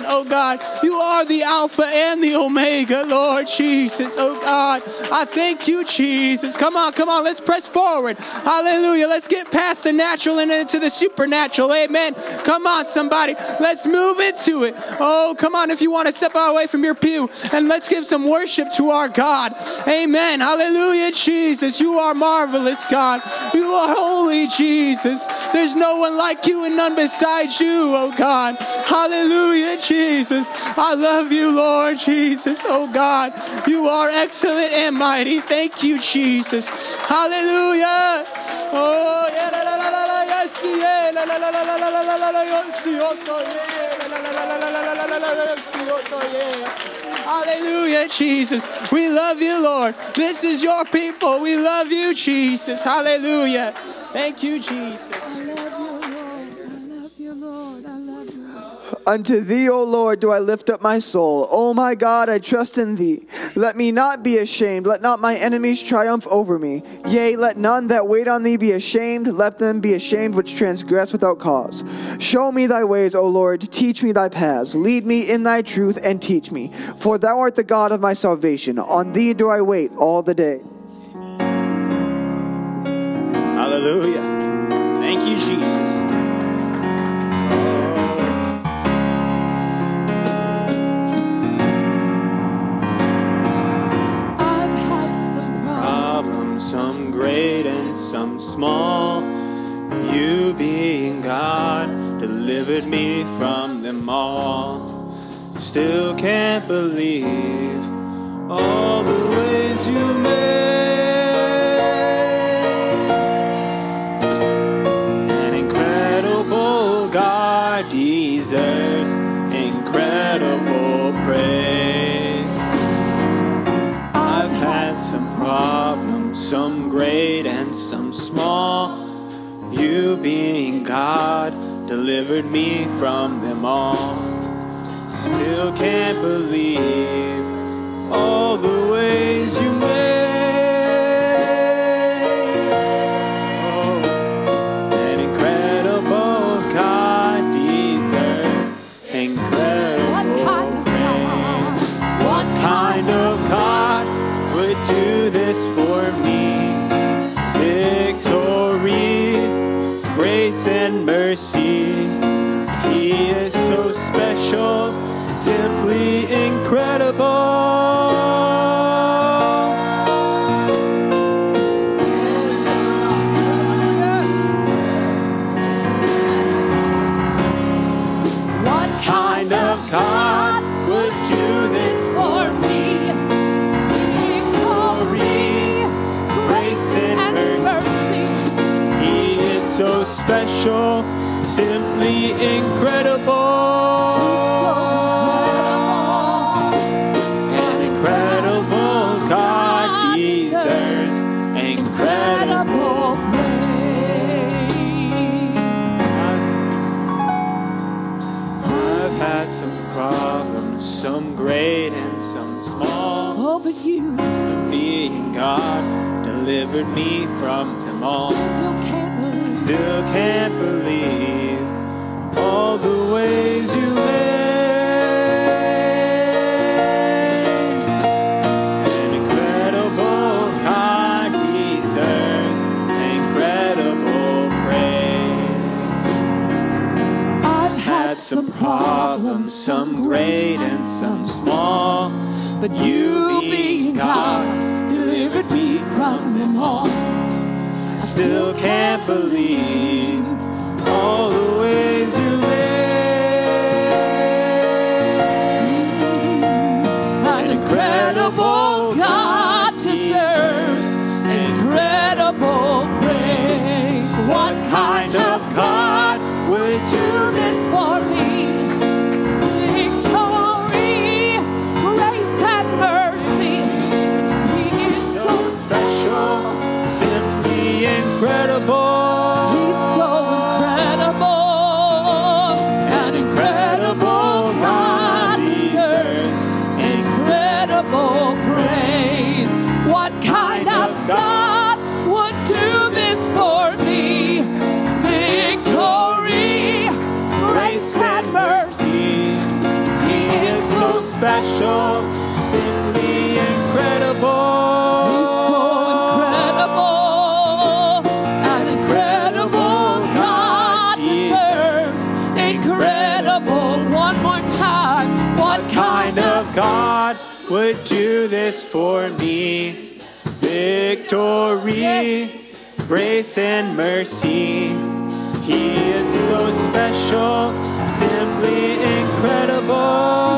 oh God. You are the Alpha and the Omega, Lord Jesus, oh God. I thank you, Jesus. Come on, let's press forward. Hallelujah. Let's get past the natural and into the supernatural. Amen. Come on, somebody. Let's move into it. Oh, come on, if you want to step away from your pew, and let's give some worship to our God. Amen. Hallelujah, Jesus. You are marvelous, God. You are holy, Jesus. There's no one like you and none besides you, oh God. Hallelujah, Jesus. I love you, Lord Jesus, oh God. You are excellent and mighty. Thank you, Jesus. Hallelujah. Oh, yeah, la, la, la, la, la, yes, yeah, la, la, la, la, la, la, la, la, la, yes, yeah, la, la, la, la, la, la, la, la, la, yeah. Hallelujah, Jesus. We love you, Lord. This is your people. We love you, Jesus. Hallelujah. Thank you, Jesus. Unto thee, O Lord, do I lift up my soul. O my God, I trust in thee. Let me not be ashamed. Let not my enemies triumph over me. Yea, let none that wait on thee be ashamed. Let them be ashamed which transgress without cause. Show me thy ways, O Lord. Teach me thy paths. Lead me in thy truth and teach me. For thou art the God of my salvation. On thee do I wait all the day. Hallelujah. Thank you, Jesus. Some great and some small, you being God delivered me from them all. Still can't believe all the ways you made. An incredible God deserves incredible praise. I've had some problems, some great and some small. You being God delivered me from them all. Still can't believe all the ways you made. Oh, an incredible God deserves incredible praise. What kind of God would do this for me? Victory, grace and mercy. He is so special, simply incredible. What kind of God would do this for me? So special, simply incredible. An incredible God deserves incredible praise. I've had some problems, some great and some small. Oh, but you, being God, delivered me from them all. Still can't believe all the ways you made. An incredible God deserves incredible praise. I've had some problems, some great and some small, but you being God delivered me from them all. Still can't believe all the ways you made. An incredible God deserves incredible praise. What kind of God would do this for me? Victory, grace and mercy. He is so special, simply incredible. He's so incredible. special, simply incredible. He's so incredible. An incredible God deserves incredible. One more time. What Kind of God would do this for me? Victory, grace and mercy. He is so special, simply incredible.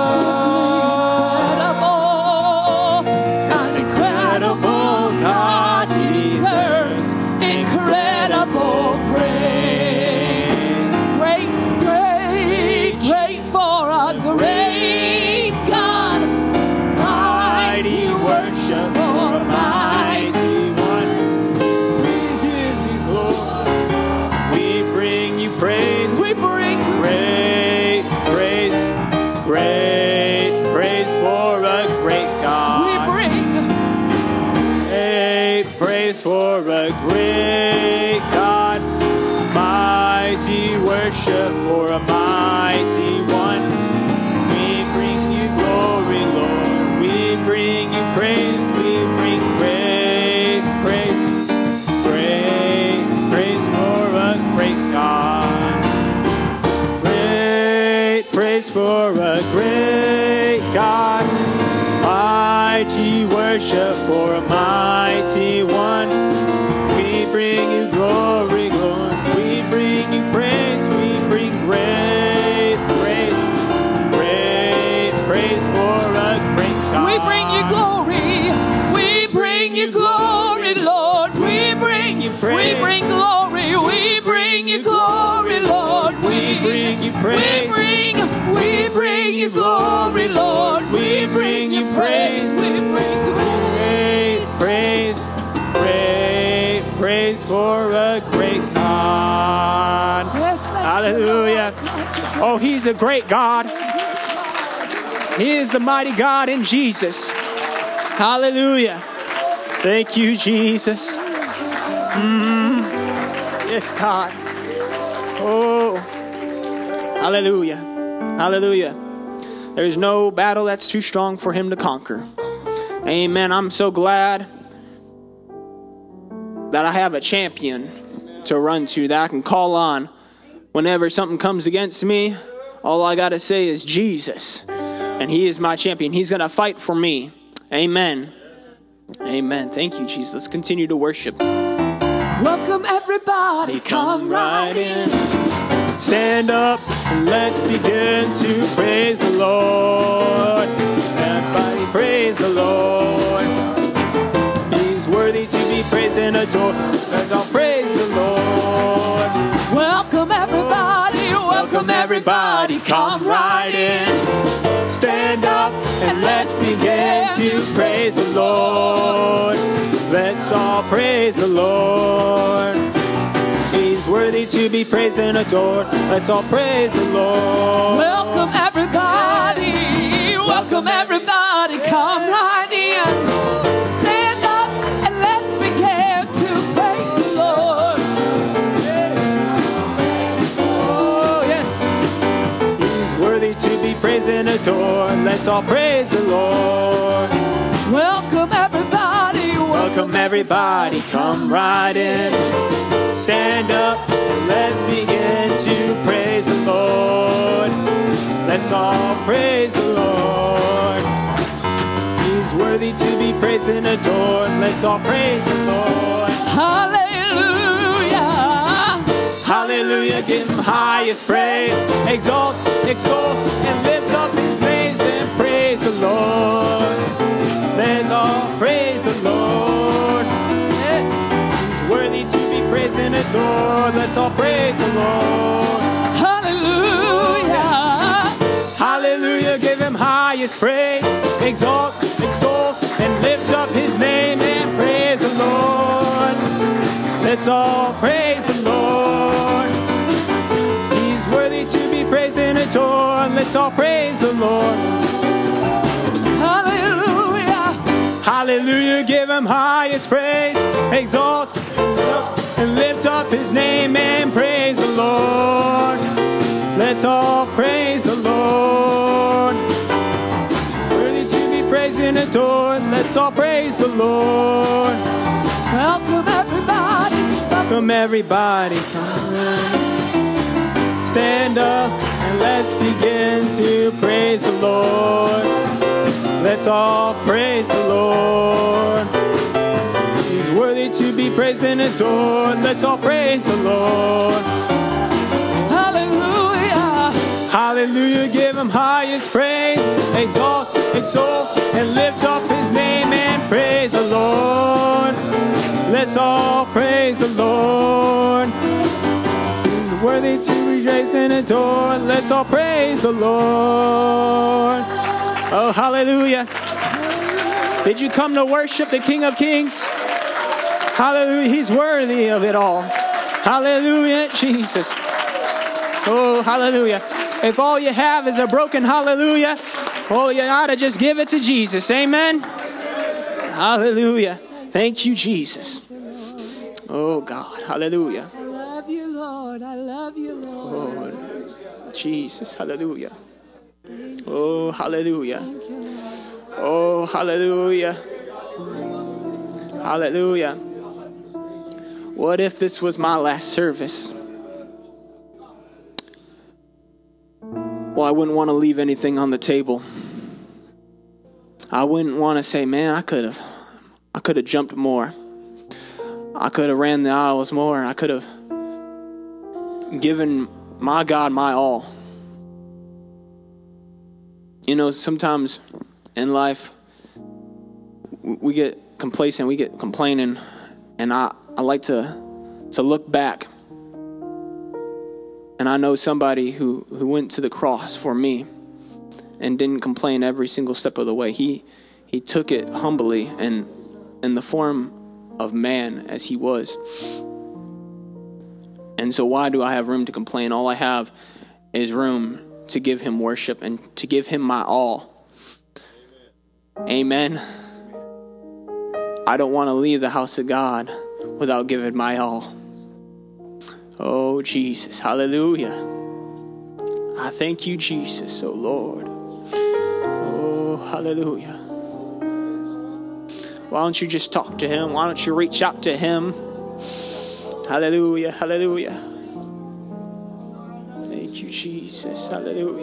An incredible God deserves incredible praise. Great, great grace for a great God. Mighty worship for mighty one. We give you glory. We bring you praise. We bring Great praise, great praise for a great God. we bring Great praise for a great God. Mighty worship for a mighty one. We bring you glory, Lord. We bring you praise. We bring great praise. Great praise for a great God. Great praise for a great God. Mighty worship for a mighty one. We bring you glory, Lord. We bring you praise. We bring great praise. Great praise for a great God. we bring you glory. We bring you glory, Lord. We bring you praise. we bring glory. We bring you glory, Lord. We bring you praise. We bring you glory, Lord. We bring you praise. We bring Great praise, great praise for a great God. Yes, thank you, Hallelujah. Lord. Oh, he's a great God. He is the mighty God in Jesus. Hallelujah. Thank you, Jesus. Yes, God. Oh, hallelujah. Hallelujah. There's no battle that's too strong for him to conquer. Amen. I'm so glad that I have a champion to run to, that I can call on whenever something comes against me. All I got to say is Jesus. And he is my champion. He's going to fight for me. Amen. Amen. Thank you, Jesus. Let's continue to worship. Welcome everybody, come right in. Stand up and let's begin to praise the Lord. Everybody praise the Lord. He's worthy to be praised and adored. Let's all praise the Lord. Welcome everybody, welcome everybody, come right in. Stand up and let's begin to praise the Lord. Let's all praise the Lord. He's worthy to be praised and adored. Let's all praise the Lord. Welcome everybody, come right in. Stand up and let's begin to praise the Lord. Oh, yes. He's worthy to be praised and adored. Let's all praise the Lord. Welcome everybody, Welcome everybody, come right in. Stand up and let's begin to praise the Lord. Let's all praise the Lord. He's worthy to be praised and adored. Let's all praise the Lord. Hallelujah. Hallelujah, give him highest praise. Exalt, exalt, and lift up his name and praise the Lord. Let's all praise the Lord. Yes. He's worthy to be praised and adored. Let's all praise the Lord. Hallelujah. Hallelujah, give him highest praise. Exalt, extol, and lift up his name and praise the Lord. Let's all praise the Lord. He's worthy to be praised and adored. Let's all praise the Lord. Hallelujah. Hallelujah, give him highest praise. Exalt and lift up his name and praise the Lord. Let's all praise the Lord. adore. Let's all praise the Lord. Welcome everybody. Welcome everybody. Stand up and let's begin to praise the Lord. Let's all praise the Lord. He's worthy to be praised and adored. Let's all praise the Lord. Hallelujah. Hallelujah, give him highest praise. Exalt, exalt, and lift up his name and praise the Lord. Let's all praise the Lord. He's worthy to be praised and adored. Let's all praise the Lord. Oh, hallelujah. Did you come to worship the King of Kings? Hallelujah, he's worthy of it all. Hallelujah, Jesus. Oh, hallelujah. If all you have is a broken hallelujah, well, you ought to just give it to Jesus. Amen. Hallelujah. Thank you, Jesus. Oh, God. Hallelujah. I love you, Lord. I love you, Lord. Oh, Jesus. Hallelujah. Oh, hallelujah. Oh, hallelujah. Hallelujah. What if this was my last service? Well, I wouldn't want to leave anything on the table. I wouldn't want to say, man, I could have jumped more. I could have ran the aisles more. I could have given my God my all. You know, sometimes in life, we get complacent, we get complaining, and I like to look back. And I know somebody who went to the cross for me and didn't complain every single step of the way. He took it humbly and in the form of man as he was. And so why do I have room to complain? All I have is room to give him worship and to give him my all. Amen. I don't want to leave the house of God without giving my all. Oh, Jesus. Hallelujah. I thank you, Jesus. Oh, Lord. Oh, hallelujah. Why don't you just talk to him? Why don't you reach out to him? Hallelujah. Hallelujah. Thank you, Jesus. Hallelujah.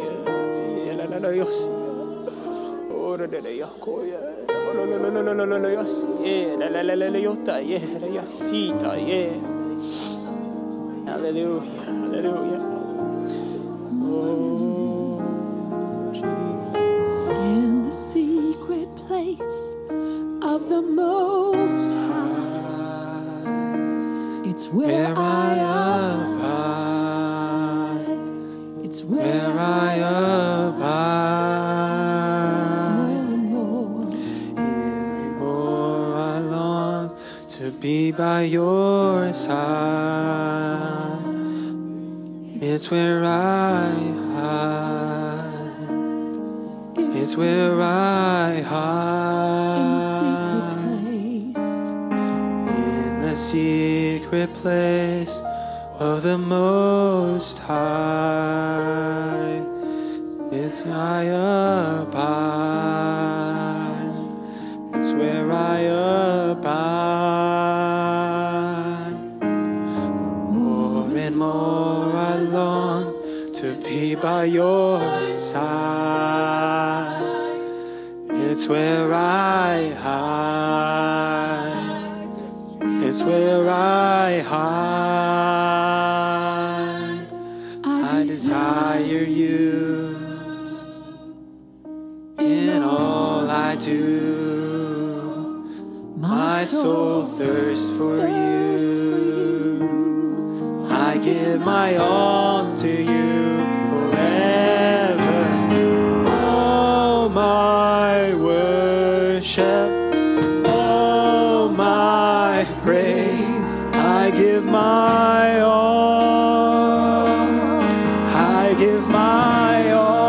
Hallelujah, hallelujah. Oh, Jesus. In the secret place of the Most High, it's where I abide. It's where I abide. More and more I long To be by your side. It's where I hide. It's where I hide. in the secret place of the Most High. It's where I abide. It's where I abide. More and more I long to be by your side. It's where I hide. It's where I hide. I desire you in all I do. My soul thirsts for you. I give my all to you forever. All my worship, all my praise, I give my all. I give my all.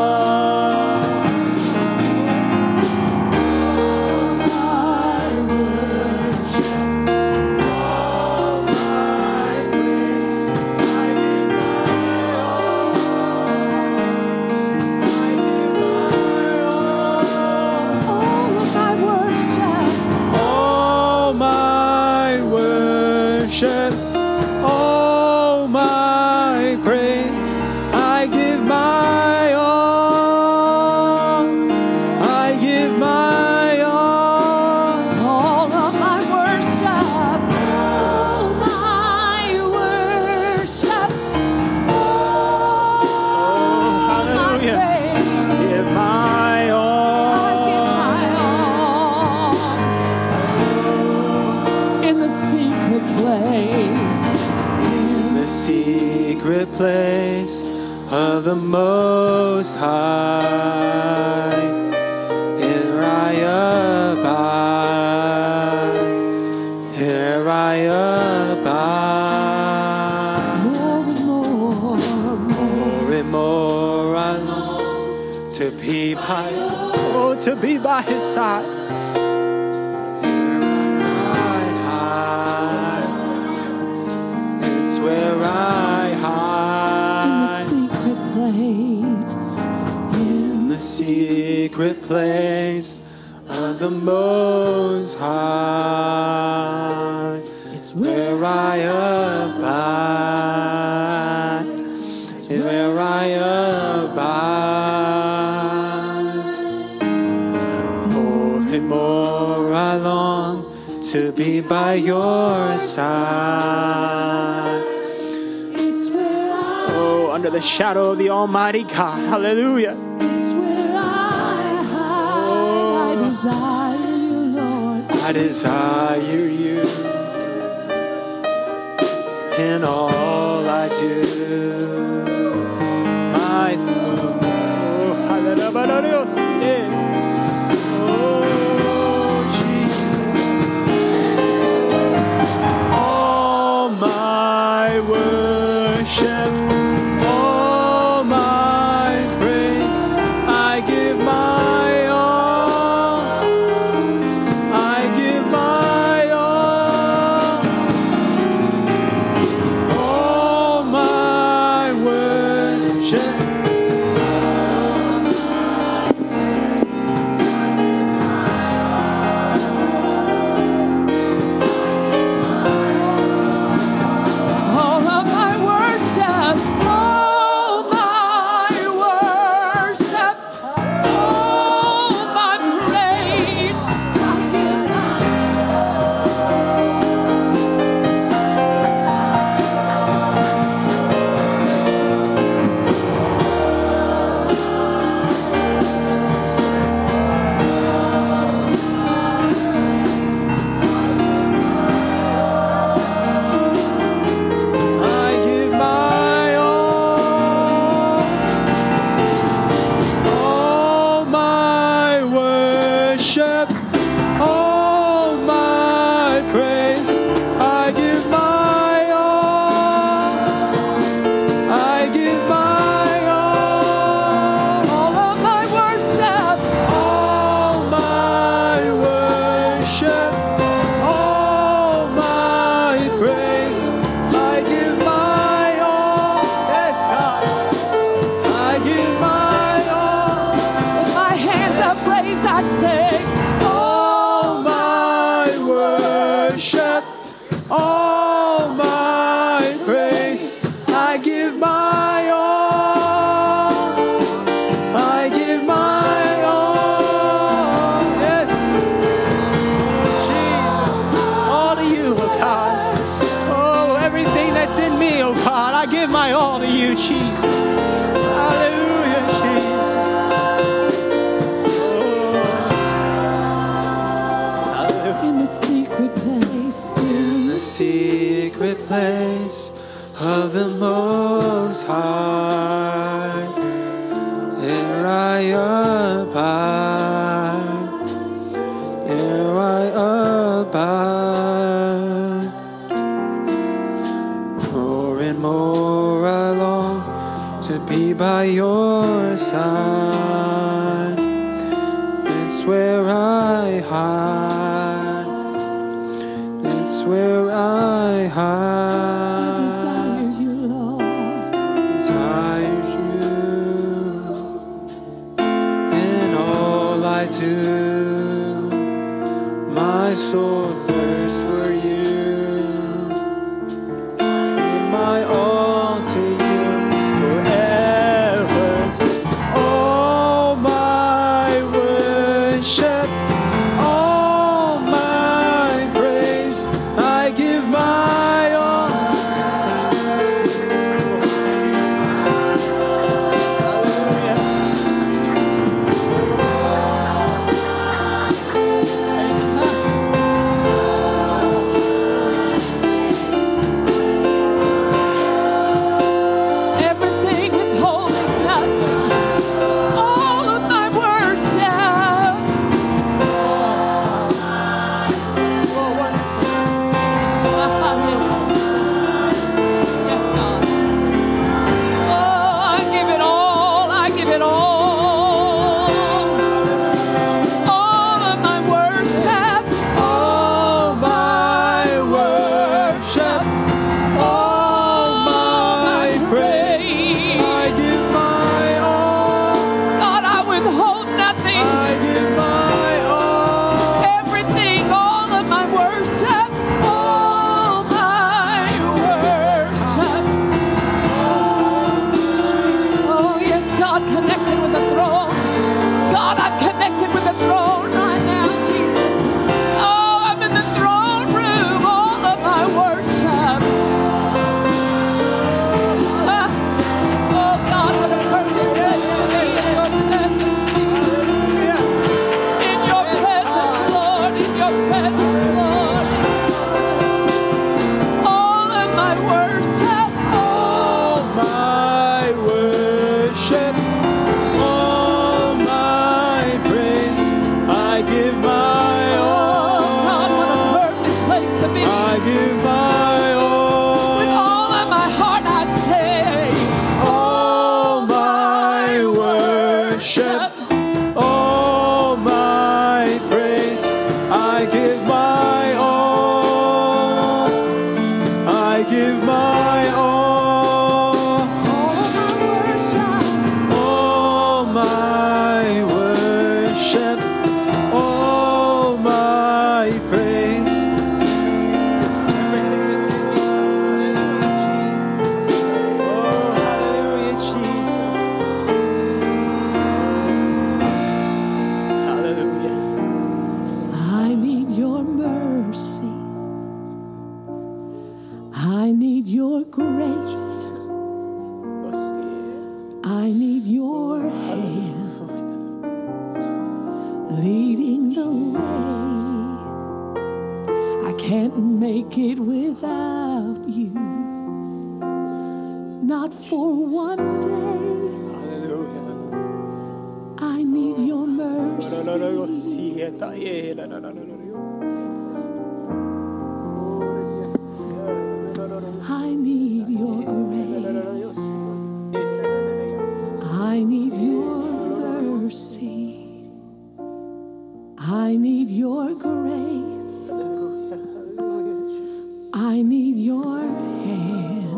All of my side. Oh, to be by his side. It's where I hide. In the secret place. In the secret place of the Most High. It's Where I abide. It's where I abide. More and more I long to be by your side. It's where Oh, under the shadow of the Almighty God. Hallelujah. It's where I hide. I desire you, Lord. I desire you in all I do. My all my worship, all my praise, I give my all. I give my all. All my worship. All of my worship, all my worship, all my praise, I give I give my all. All my worship, all my praise, I give my all. I give my all. all of my worship, All my worship, all my praise, I give my all. Yes, God. I give my all. with my hands upraised, I say, All my worship, all my praise, I give my all. I give my all. Yes. Jesus. All to you, oh God. Oh, everything that's in me, oh God, I give my all to you, Jesus. Hallelujah, Jesus. Hallelujah. in the secret place, In the secret place of the Most High, there I abide, there I abide. More and more I long to be by your side. It's where I hide. It's where I I hide. desire you, Lord. Desire you in all I do. My soul thirsts for you. Give my all to you forever. All my worship, all my praise, I give my all. Hallelujah. leading the way. I can't make it without you, not for one day. I need your mercy. I need your grace. I need your mercy. I need your grace. I need your hand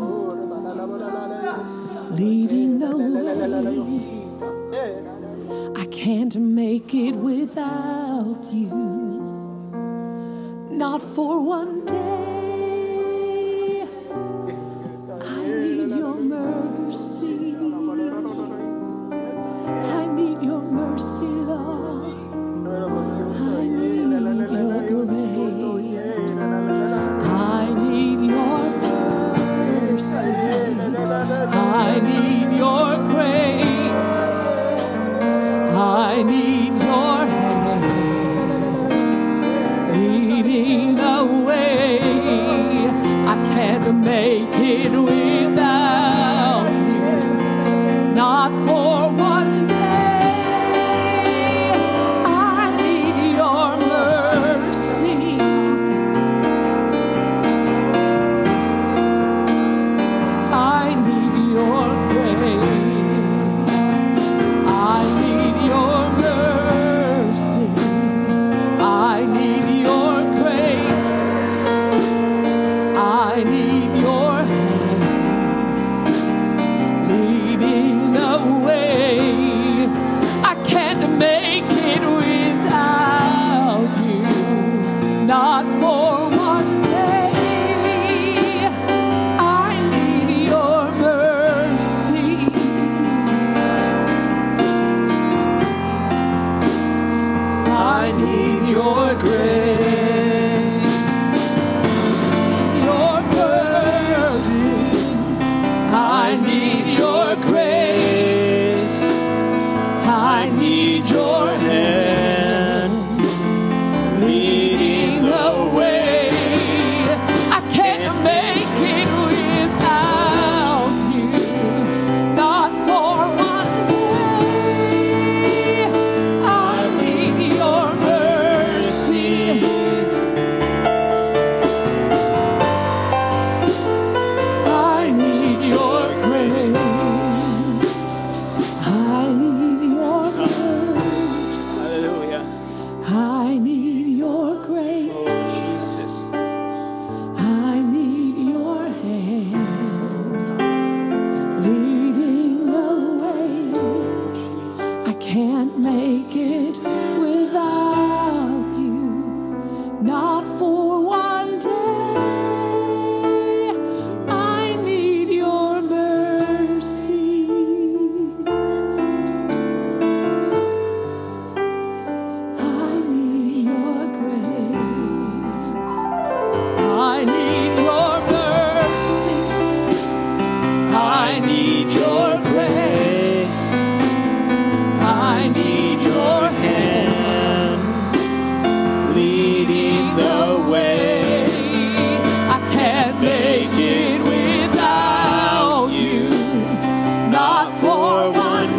leading the way. I can't make it without you, not for one day. I need your mercy. I need your mercy, Lord. I need your grace. I need your mercy. I need your grace. I need your hand leading the way. I can't make it without you, not for one day. I need your mercy. I need your grace. I need your mercy. I need your grace. I need your hand leading the way. I can't make it without you, not for one day. I need your mercy. I need your grace, Your mercy. I need your grace, I need your hand leading the way. I can't make it without you, not for one day. I need your mercy. I need your grace. I need your mercy. Hallelujah. I need your grace. Oh, Jesus. I need your hand leading the way. I can't make it without you, not for one day. I need your mercy. I need your grace. I need your mercy. I need your grace. I need your hand Leading the way. I can't make it without you, not for one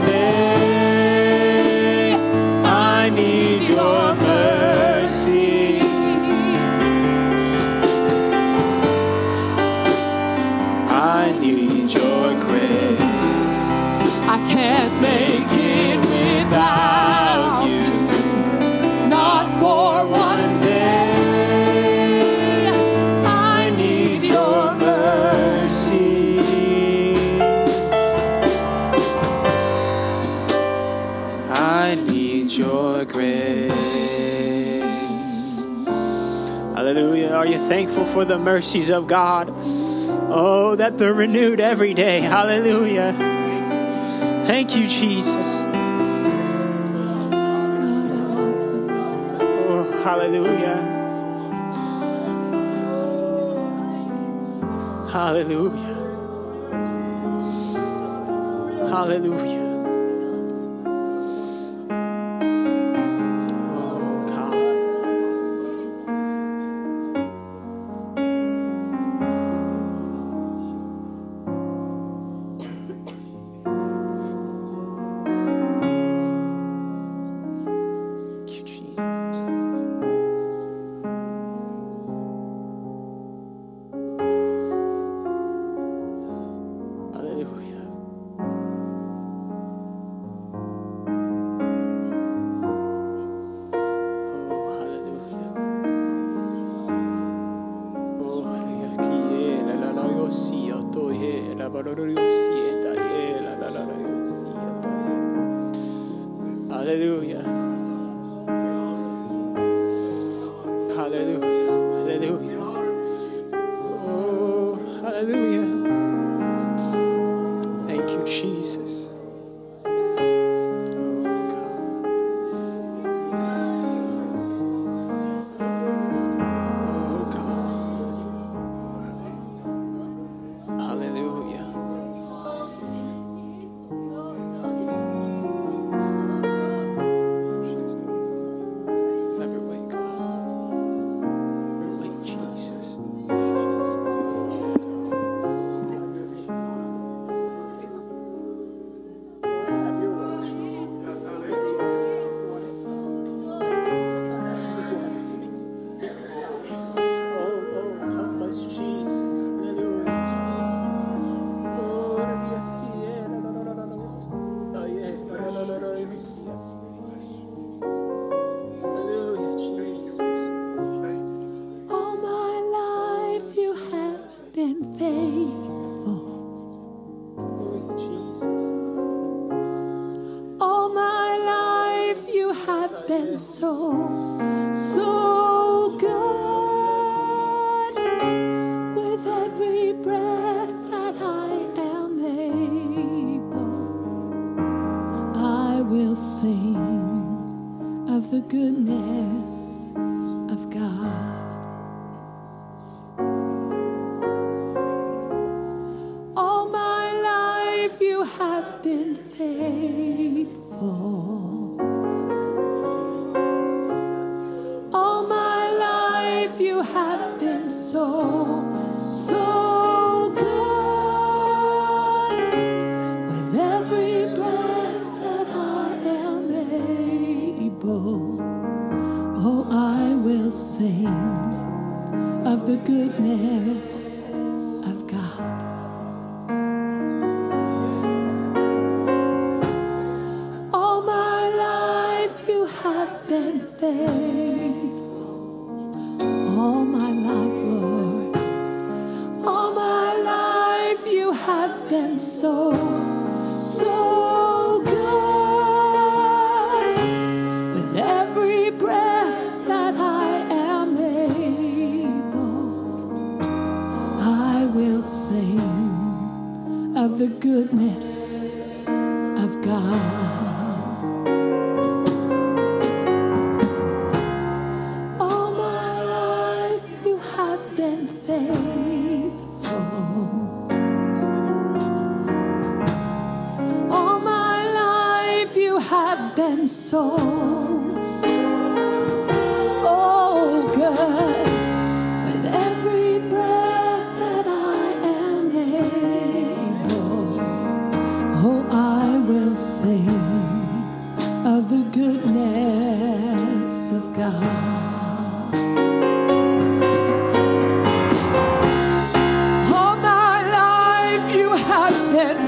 day. I need your mercy. I need your grace. I can't make it without you, not for one day. I need your mercy. I need your grace. Hallelujah. Are you thankful for the mercies of God? Oh, that they're renewed every day. Hallelujah. Thank you, Jesus. Oh, hallelujah. Hallelujah. Hallelujah. Hallelujah. Hallelujah. Hallelujah. Oh, hallelujah. Thank you, Jesus. So good. With every breath that I am able, I will sing of the goodness of God. All my life you have been faithful. So good. With every breath that I am able, oh, I will sing of the goodness of God. All my life you have been faithful. All my life, Lord, all my life you have been so good. With every breath that I am able, I will sing of the goodness of God. So good. With every breath that I am able, oh, I will sing of the goodness of God. All my life you have been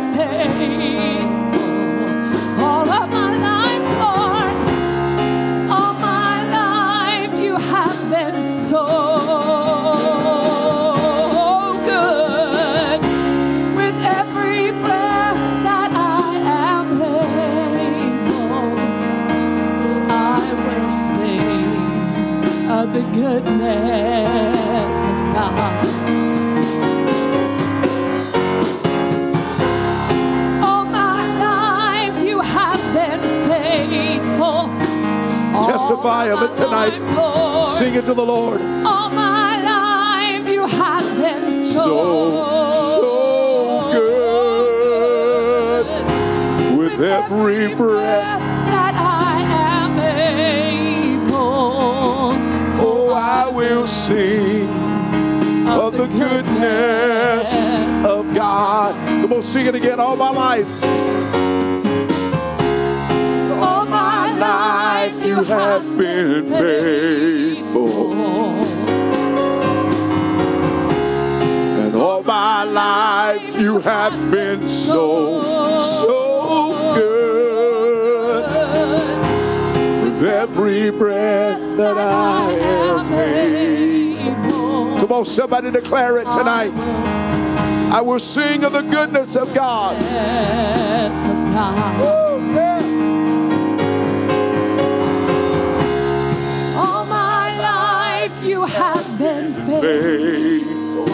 faithful. All of my the goodness of God. All my life you have been faithful. Testify of it tonight. Lord, sing it to the Lord. All my life you have been so good. With every breath that I am able, I will sing of the goodness of God. Come on, sing it again. All my life. All my life you have been faithful. And all my life you have been so good. With every breath that I am able. Come on, somebody declare it tonight. I will sing of the goodness of God. Yes, of God. Oh, yeah. All my life you have been faithful.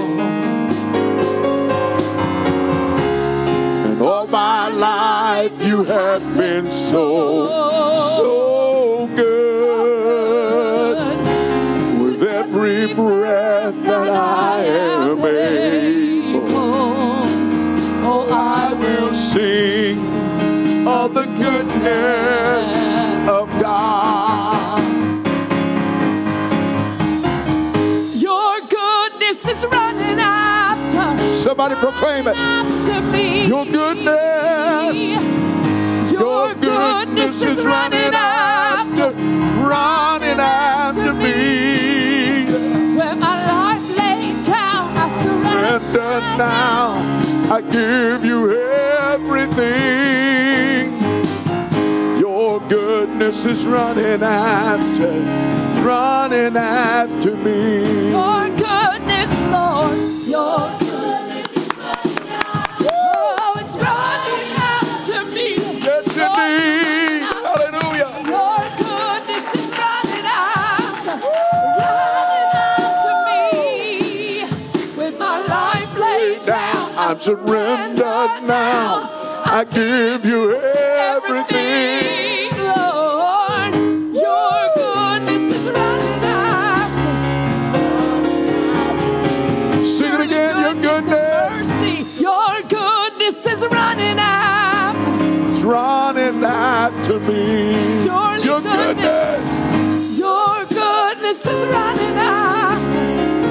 And all my life you have been so good. With every breath that I am able, oh, I will sing of the goodness of God. Your goodness is running after. Somebody proclaim it. After me. Your goodness. Your goodness is running after me. When my life laid down, I surrender now. I give you everything. Your goodness is running after me. Your goodness, Lord, your goodness is running after. Oh, it's running after me. Yes, indeed. Hallelujah. Your goodness is running after me. With my life laid down, I'm surrendered now. I give you everything. Lord. Your goodness is running after. Sing it again, your goodness. Mercy. Your goodness is running after. It's running after me. Surely Your goodness. Your goodness is running after.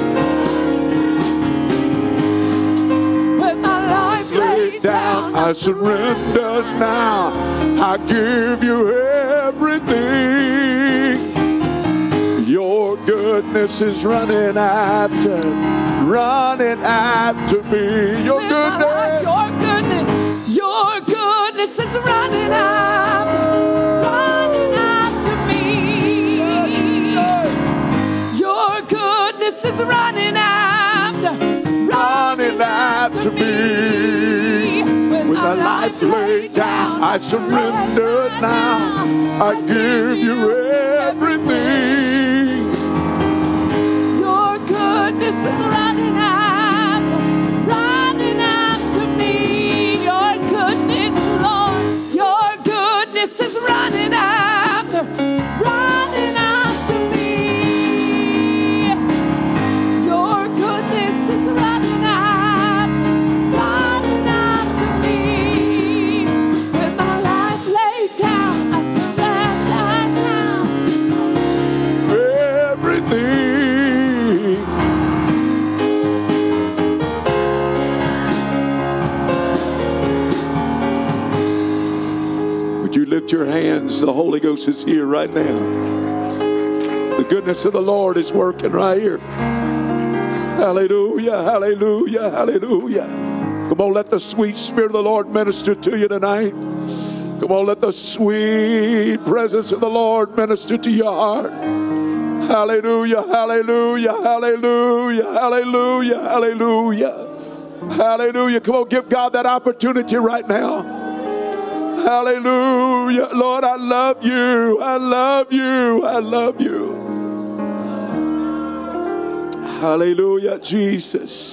With my life laid down, I surrender now. I give you everything. Your goodness is running after me. Your goodness. Your goodness is running after me. Your goodness is running after me. With my life laid down, I surrender now. I give you everything. Your goodness is running after me. Your goodness, Lord, your goodness is running after me. Your goodness is running after me. With my life laid down, I surrender now. Everything. Would you lift your hands? The Holy Ghost is here right now. The goodness of the Lord is working right here. Hallelujah, hallelujah, hallelujah. Come on, let the sweet Spirit of the Lord minister to you tonight. Come on, let the sweet presence of the Lord minister to your heart. Hallelujah, hallelujah, hallelujah, hallelujah, hallelujah. Hallelujah. Come on, give God that opportunity right now. Hallelujah. Lord, I love you. I love you. I love you. Hallelujah, Jesus.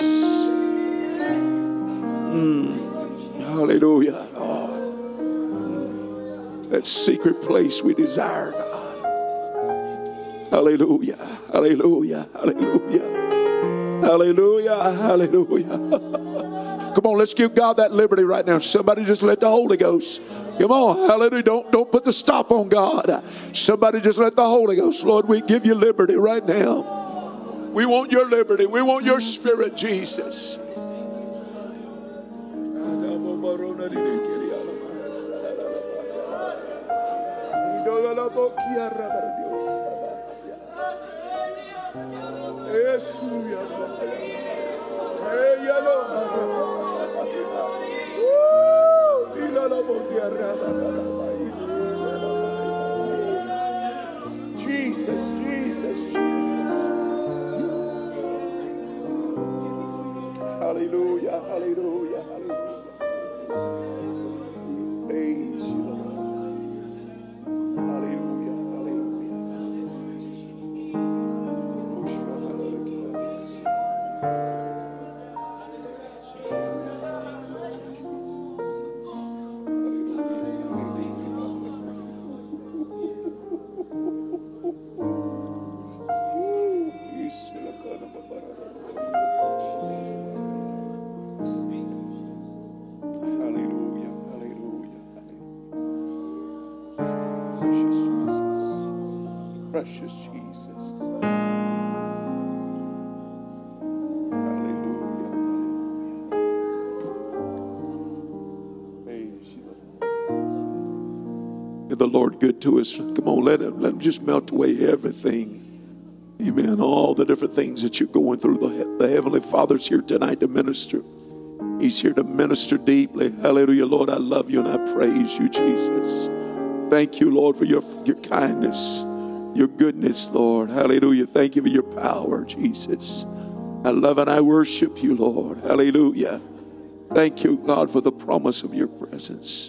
Hallelujah, Lord. That secret place we desire, God. Hallelujah, hallelujah, hallelujah. Hallelujah, hallelujah. Come on, let's give God that liberty right now. Somebody just let the Holy Ghost. Come on, hallelujah. Don't put the stop on God. Somebody just let the Holy Ghost. Lord, we give you liberty right now. We want your liberty. We want your spirit, Jesus. Jesus, Jesus, Jesus. Hallelujah. Hallelujah, hallelujah, hallelujah. Praise you, Lord. Hallelujah, hallelujah. Hallelujah, hallelujah, hallelujah. Precious Jesus. Hallelujah, hallelujah. Praise you, Lord. Is the Lord good to us? Come on, let him just melt away everything. Amen. All the different things that you're going through. The Heavenly Father's here tonight to minister. He's here to minister deeply. Hallelujah, Lord, I love you and I praise you, Jesus. Thank you, Lord, for your kindness, your goodness, Lord. Hallelujah. Thank you for your power, Jesus. I love and I worship you, Lord. Hallelujah. Thank you, God, for the promise of your presence.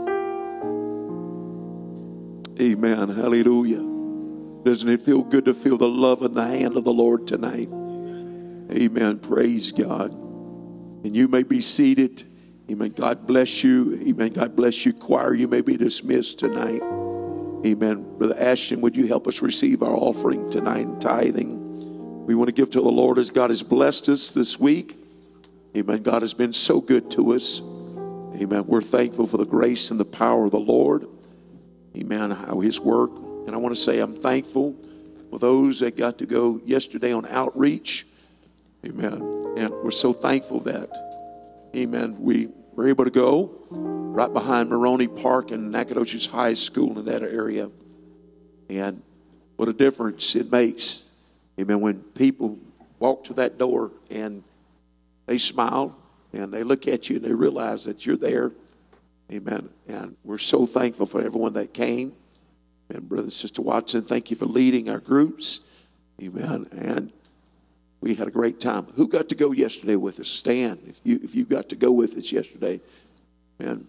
Amen. Hallelujah. Doesn't it feel good to feel the love and the hand of the Lord tonight? Amen. Praise God. And you may be seated. Amen. God bless you. Amen. God bless you, choir. You may be dismissed tonight. Amen. Brother Ashton, would you help us receive our offering tonight and tithing? We want to give to the Lord as God has blessed us this week. Amen. God has been so good to us. Amen. We're thankful for the grace and the power of the Lord. Amen. How his work. And I want to say I'm thankful for those that got to go yesterday on outreach. Amen. And we're so thankful that, amen, we were able to go right behind Maroney Park and Nacogdoches High School in that area. And what a difference it makes, amen, when people walk to that door and they smile and they look at you and they realize that you're there. Amen. And we're so thankful for everyone that came. And Brother and Sister Watson, thank you for leading our groups. Amen. And we had a great time. Who got to go yesterday with us? Stan, if you got to go with us yesterday. Amen.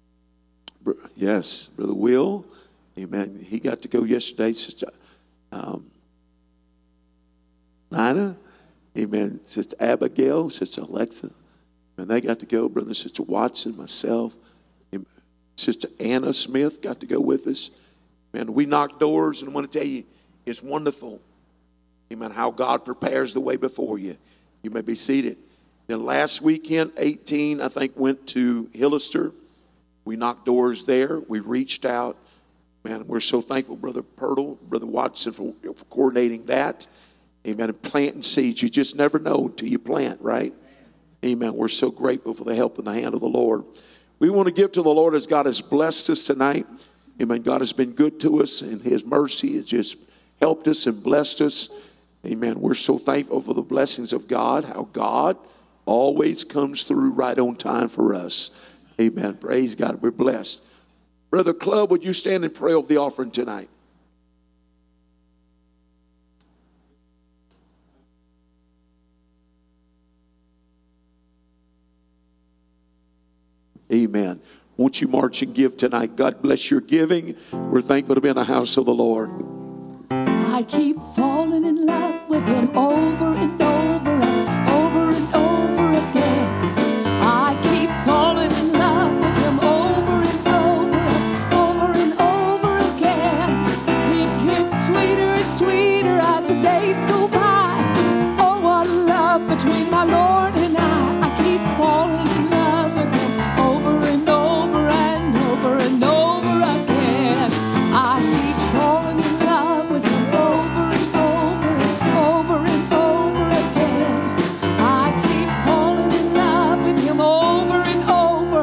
Yes, Brother Will. Amen. He got to go yesterday. Sister Nina. Amen. Sister Abigail, Sister Alexa. And they got to go. Brother and Sister Watson, myself. Sister Anna Smith got to go with us. Man, we knock doors, and I want to tell you, it's wonderful. Amen. How God prepares the way before you. You may be seated. Then last weekend, 18, I think, went to Hillister. We knocked doors there. We reached out. Man, we're so thankful, Brother Pirtle, Brother Watson, for coordinating that. Amen. And planting seeds. You just never know until you plant, right? Amen. We're so grateful for the help and the hand of the Lord. We want to give to the Lord as God has blessed us tonight. Amen. God has been good to us, and his mercy has just helped us and blessed us. Amen. We're so thankful for the blessings of God, how God always comes through right on time for us. Amen. Praise God. We're blessed. Brother Club, would you stand and pray over the offering tonight? Amen. Won't you march and give tonight? God bless your giving. We're thankful to be in the house of the Lord. I keep falling in love with him over and over and over and over again. I keep falling in love with him over and over and over again. It gets sweeter and sweeter as the days go by. Oh, what love between my Lord and I keep falling in love with him over and over and over and over again. I keep falling in love with him over and over and over again. I keep falling in love with him over and over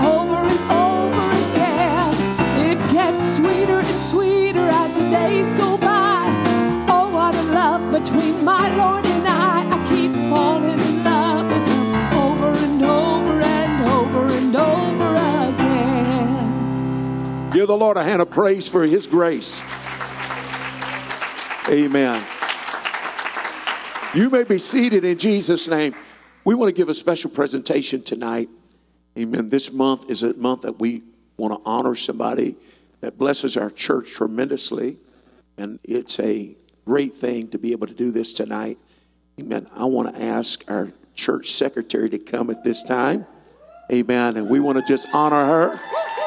again. It gets sweeter and sweeter as the days go by. Oh, what a love between my Lord and I keep falling in love with him over and over and over again. Give the Lord a hand of praise for his grace. Amen. You may be seated in Jesus' name. We want to give a special presentation tonight. Amen. This month is a month that we want to honor somebody that blesses our church tremendously. And it's a great thing to be able to do this tonight. Amen. I want to ask our church secretary to come at this time. Amen. And we want to just honor her.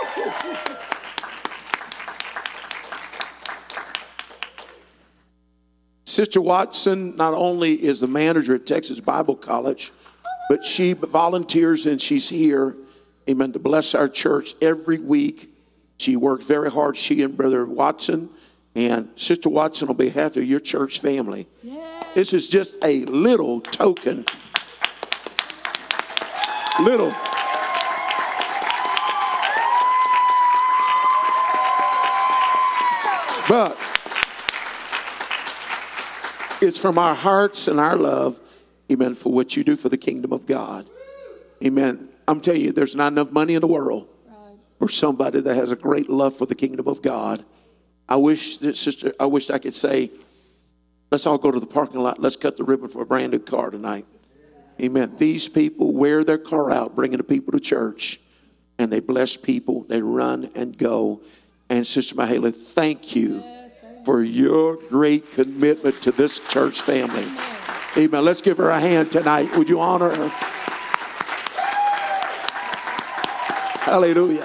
Sister Watson not only is the manager at Texas Bible College, but she volunteers and she's here, amen, to bless our church every week. She works very hard, she and Brother Watson. And Sister Watson, on behalf of your church family, this is just a little token. Little. But it's from our hearts and our love, amen, for what you do for the kingdom of God. Amen. I'm telling you, there's not enough money in the world for somebody that has a great love for the kingdom of God. I wish I could say, let's all go to the parking lot. Let's cut the ribbon for a brand new car tonight. Amen. These people wear their car out, bringing the people to church, and they bless people. They run and go. And Sister Mahala, thank you for your great commitment to this church family. Amen. Let's give her a hand tonight. Would you honor her? Hallelujah.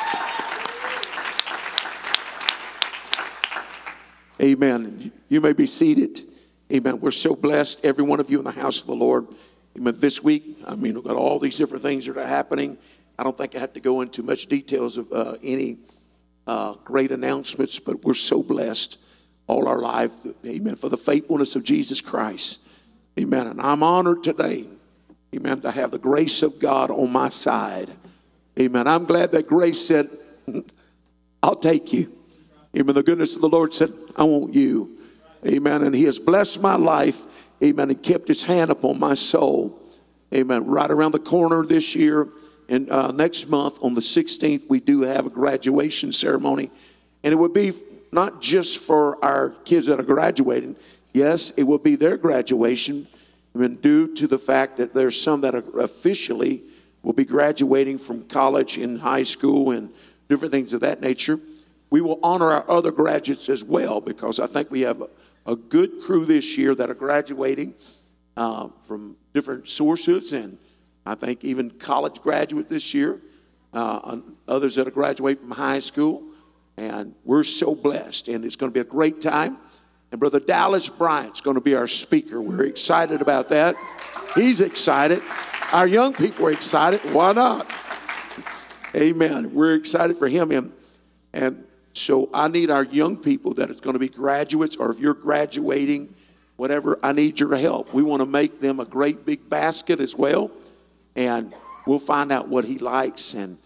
Amen. You may be seated. Amen. We're so blessed, every one of you in the house of the Lord. Amen. This week, we've got all these different things that are happening. I don't think I have to go into much details of any great announcements, but we're so blessed all our life. Amen. For the faithfulness of Jesus Christ. Amen. And I'm honored today, amen, to have the grace of God on my side. Amen. I'm glad that grace said, I'll take you. Amen. The goodness of the Lord said, I want you. Amen. And he has blessed my life. Amen. And kept his hand upon my soul. Amen. Right around the corner this year and next month on the 16th, we do have a graduation ceremony. And it would be not just for our kids that are graduating. Yes, it will be their graduation. Amen. Due to the fact that there's some that are officially will be graduating from college and high school and different things of that nature. We will honor our other graduates as well, because I think we have a good crew this year that are graduating from different sources, and I think even college graduate this year, others that are graduating from high school, and we're so blessed, and it's going to be a great time. And Brother Dallas Bryant's going to be our speaker. We're excited about that. He's excited. Our young people are excited. Why not? Amen. We're excited for him. And so I need our young people that is going to be graduates, or if you're graduating, whatever, I need your help. We want to make them a great big basket as well. And we'll find out what he likes. And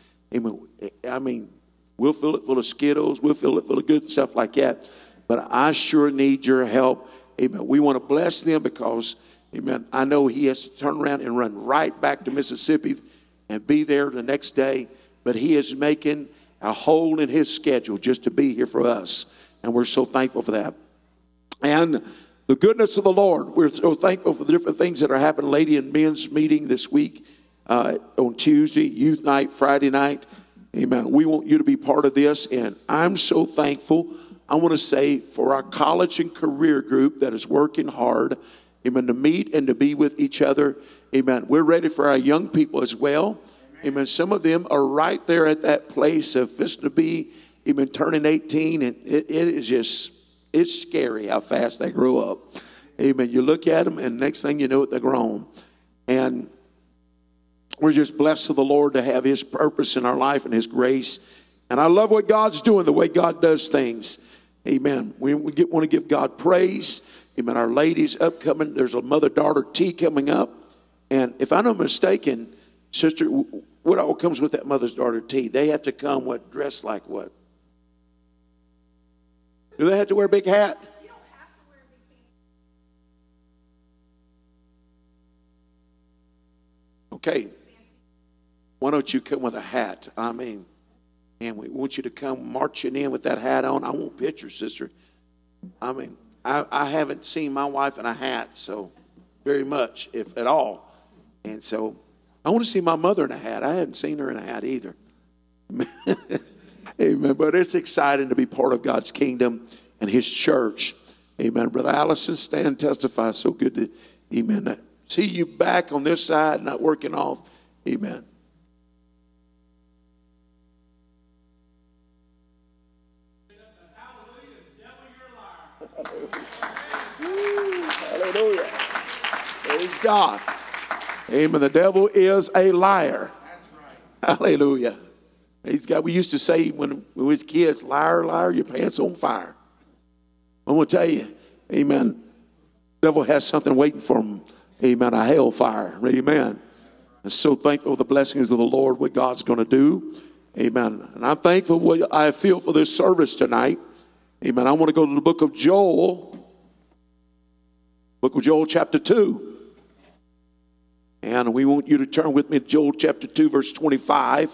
we'll fill it full of Skittles. We'll fill it full of good stuff like that. But I sure need your help. Amen. We want to bless them because, amen, I know he has to turn around and run right back to Mississippi and be there the next day. But he is making a hole in his schedule just to be here for us. And we're so thankful for that. And the goodness of the Lord, we're so thankful for the different things that are happening. Lady and men's meeting this week on Tuesday, youth night, Friday night. Amen. We want you to be part of this. And I'm so thankful. I want to say for our college and career group that is working hard, amen, to meet and to be with each other. Amen. We're ready for our young people as well. Amen. Some of them are right there at that place of fixing to be, amen, turning 18. And it is just, it's scary how fast they grow up. Amen. You look at them and next thing you know it, they're grown. And we're just blessed of the Lord to have his purpose in our life and his grace. And I love what God's doing, the way God does things. Amen. We want to give God praise. Amen. Our ladies upcoming. There's a mother-daughter tea coming up. And if I'm not mistaken, sister, what all comes with that mother's daughter tea? They have to come, what, dressed like what? Do they have to wear a big hat? You don't have to wear a big fancy. Okay. Why don't you come with a hat? And we want you to come marching in with that hat on. I want pictures, sister. I haven't seen my wife in a hat, so very much, if at all. And so I want to see my mother in a hat. I hadn't seen her in a hat either. Amen. But it's exciting to be part of God's kingdom and his church. Amen. Brother Allison, stand, testify. So good to, amen, see you back on this side, not working off. Amen. Hallelujah. Praise God. Amen. The devil is a liar. That's right. Hallelujah. Praise God. We used to say when we was kids, liar, liar, your pants on fire. I'm going to tell you, amen, the devil has something waiting for him. Amen. A hellfire. Amen. I'm so thankful for the blessings of the Lord, what God's going to do. Amen. And I'm thankful for what I feel for this service tonight. Amen. I want to go to the book of Joel. Book of Joel chapter 2. And we want you to turn with me to Joel chapter 2 verse 25.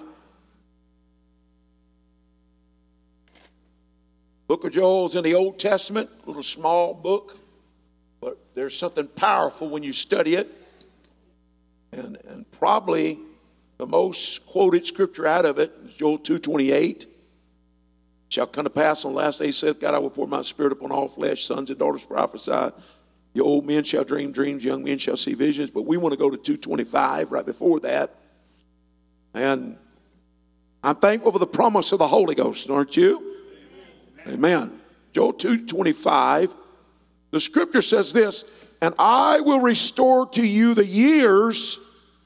Book of Joel is in the Old Testament, a little small book. But there's something powerful when you study it. And probably the most quoted scripture out of it is Joel 2:28. Shall come to pass on the last day, saith God, I will pour my spirit upon all flesh, sons and daughters prophesy. The old men shall dream dreams, young men shall see visions. But we want to go to 2:25 right before that. And I'm thankful for the promise of the Holy Ghost, aren't you? Amen. Joel 2:25. The scripture says this, and I will restore to you the years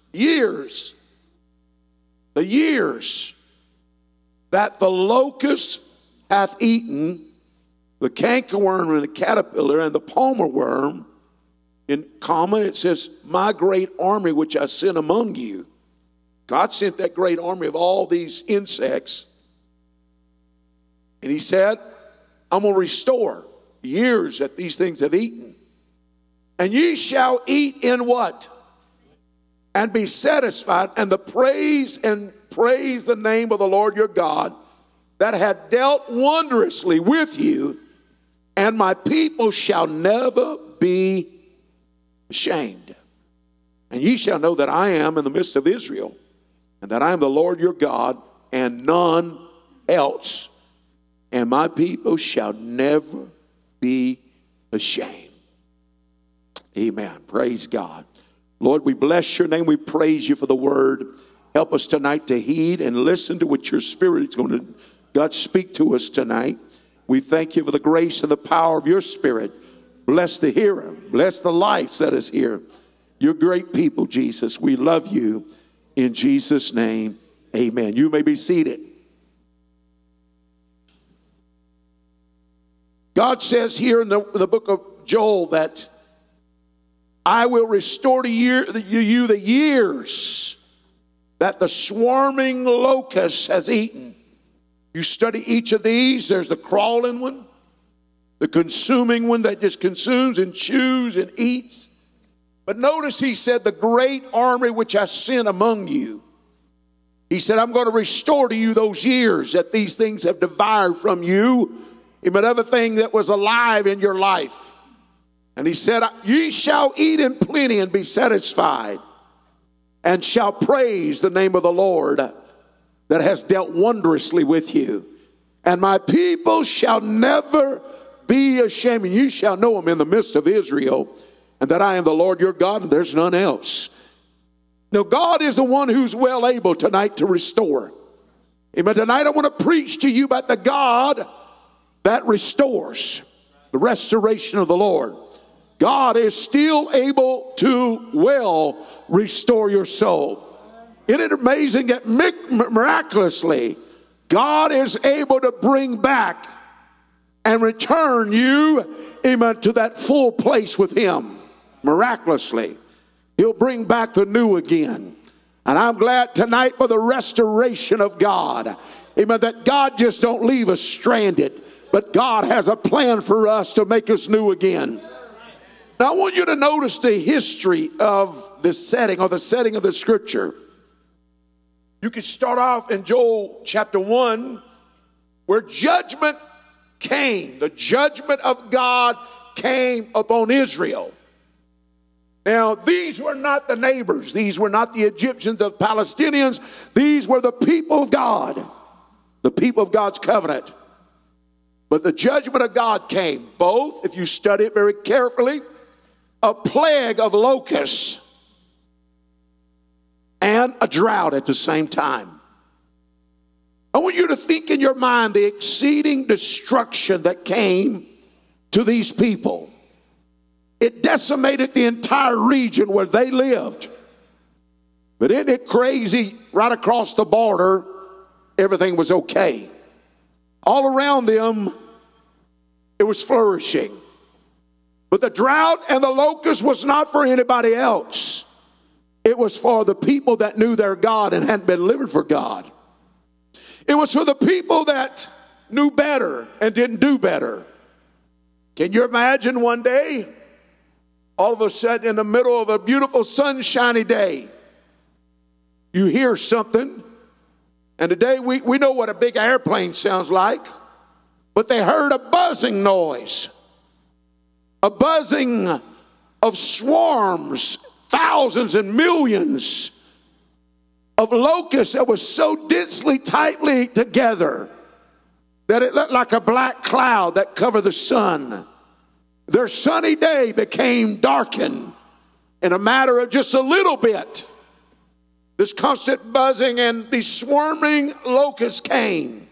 that the locust hath eaten, the cankerworm and the caterpillar and the palmer worm. In comma, it says, my great army which I sent among you. God sent that great army of all these insects. And he said, I'm going to restore years that these things have eaten. And ye shall eat in what? And be satisfied, and praise the name of the Lord your God that had dealt wondrously with you, and my people shall never be ashamed. And ye shall know that I am in the midst of Israel, and that I am the Lord your God, and none else. And my people shall never be ashamed. Amen. Praise God. Lord, we bless your name. We praise you for the word. Help us tonight to heed and listen to what your spirit is going to, God, speak to us tonight. We thank you for the grace and the power of your spirit. Bless the hearer. Bless the life that is here. You're great people, Jesus. We love you. In Jesus' name, amen. You may be seated. God says here in the book of Joel that I will restore to you the years that the swarming locust has eaten. You study each of these. There's the crawling one, the consuming one that just consumes and chews and eats. But notice he said, the great army which I sent among you. He said, I'm going to restore to you those years that these things have devoured from you, even everything that was alive in your life. And he said, ye shall eat in plenty and be satisfied, and shall praise the name of the Lord that has dealt wondrously with you. And my people shall never be ashamed. And you shall know them in the midst of Israel, and that I am the Lord your God, and there's none else. Now, God is the one who's well able tonight to restore. Amen. Tonight I want to preach to you about the God that restores, the restoration of the Lord. God is still able to well restore your soul. Isn't it amazing that miraculously God is able to bring back and return you, amen, to that full place with him? Miraculously. He'll bring back the new again. And I'm glad tonight for the restoration of God. Amen. That God just don't leave us stranded, but God has a plan for us to make us new again. Now I want you to notice the history of the setting, or the setting of the scripture. You can start off in Joel chapter 1, where judgment came. The judgment of God came upon Israel. Now, these were not the neighbors. These were not the Egyptians, the Palestinians. These were the people of God, the people of God's covenant. But the judgment of God came, both, if you study it very carefully, a plague of locusts and a drought at the same time. I want you to think in your mind the exceeding destruction that came to these people. It decimated the entire region where they lived. But isn't it crazy? Right across the border, everything was okay. All around them, it was flourishing. But the drought and the locust was not for anybody else. It was for the people that knew their God and hadn't been living for God. It was for the people that knew better and didn't do better. Can you imagine one day, all of a sudden in the middle of a beautiful sunshiny day, you hear something, and today we know what a big airplane sounds like, but they heard a buzzing noise, a buzzing of swarms, thousands and millions of locusts that was so densely, tightly together that it looked like a black cloud that covered the sun. Their sunny day became darkened in a matter of just a little bit. This constant buzzing and these swarming locusts came.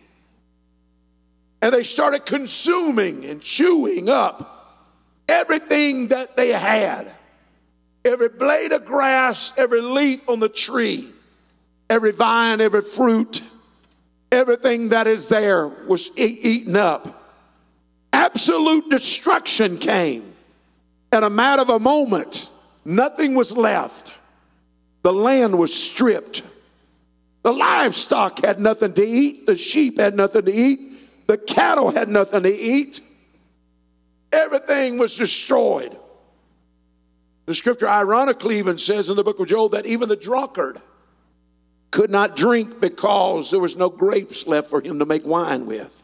And they started consuming and chewing up everything that they had. Every blade of grass, every leaf on the tree, every vine, every fruit, everything that is there was eaten up. Absolute destruction came. In a matter of a moment, nothing was left. The land was stripped. The livestock had nothing to eat. The sheep had nothing to eat. The cattle had nothing to eat. Everything was destroyed. The scripture ironically even says in the book of Joel that even the drunkard could not drink because there was no grapes left for him to make wine with.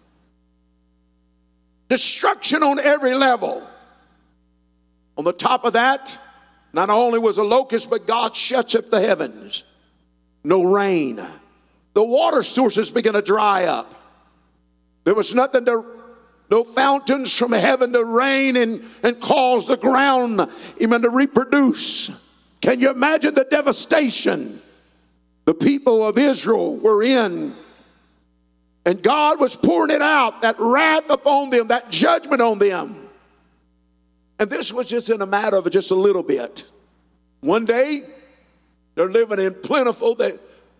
Destruction on every level. On the top of that, not only was a locust, but God shuts up the heavens. No rain. The water sources began to dry up. There was nothing to, no fountains from heaven to rain and cause the ground even to reproduce. Can you imagine the devastation the people of Israel were in? And God was pouring it out, that wrath upon them, that judgment on them. And this was just in a matter of just a little bit. One day, they're living in plentiful. It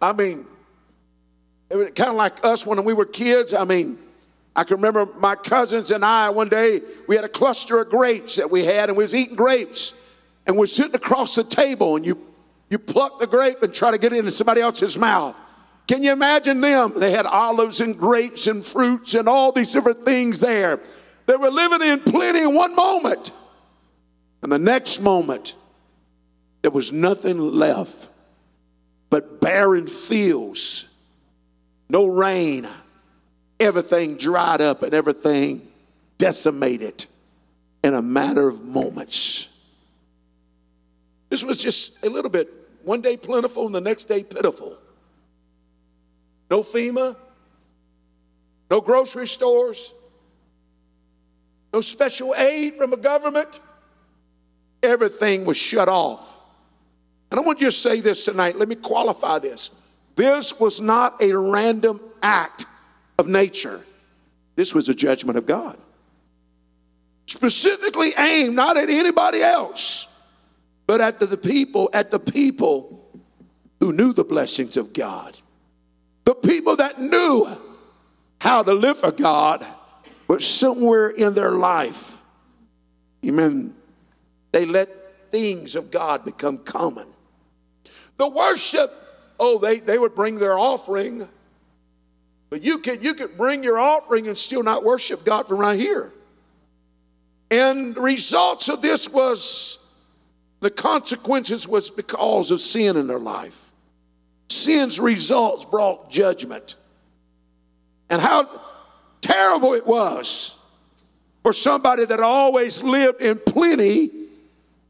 was kind of like us when we were kids. I can remember my cousins and I, one day, we had a cluster of grapes that we had, and we was eating grapes. And we're sitting across the table, and you pluck the grape and try to get it into somebody else's mouth. Can you imagine them? They had olives and grapes and fruits and all these different things there. They were living in plenty in one moment. And the next moment, there was nothing left but barren fields. No rain. Everything dried up and everything decimated in a matter of moments. This was just a little bit, one day plentiful and the next day pitiful. No FEMA, no grocery stores, no special aid from the government. Everything was shut off. And I want you to say this tonight. Let me qualify this. This was not a random act of nature. This was a judgment of God. Specifically aimed not at anybody else, but at the people who knew the blessings of God. The people that knew how to live for God, but somewhere in their life, amen, they let things of God become common. The worship, they would bring their offering, but you could bring your offering and still not worship God from right here. And the results of this the consequences was because of sin in their life. Sin's results brought judgment. And how terrible it was for somebody that always lived in plenty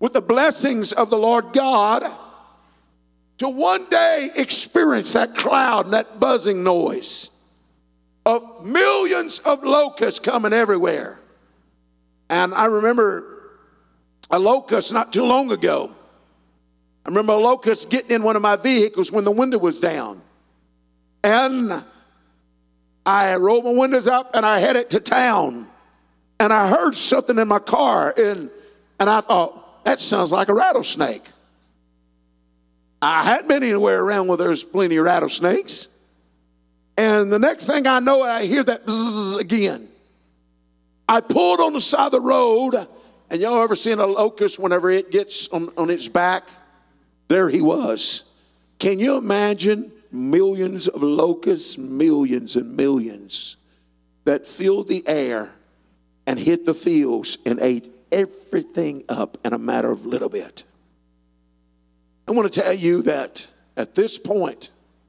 with the blessings of the Lord God to one day experience that cloud and that buzzing noise of millions of locusts coming everywhere. And I remember a locust not too long ago. I remember a locust getting in one of my vehicles when the window was down. And I rolled my windows up and I headed to town. And I heard something in my car. And I thought, that sounds like a rattlesnake. I hadn't been anywhere around where there's plenty of rattlesnakes. And the next thing I know, I hear that bzzz again. I pulled on the side of the road. And y'all ever seen a locust whenever it gets on its back? There he was. Can you imagine millions of locusts, millions and millions that filled the air and hit the fields and ate everything up in a matter of a little bit? I want to tell you that at this point,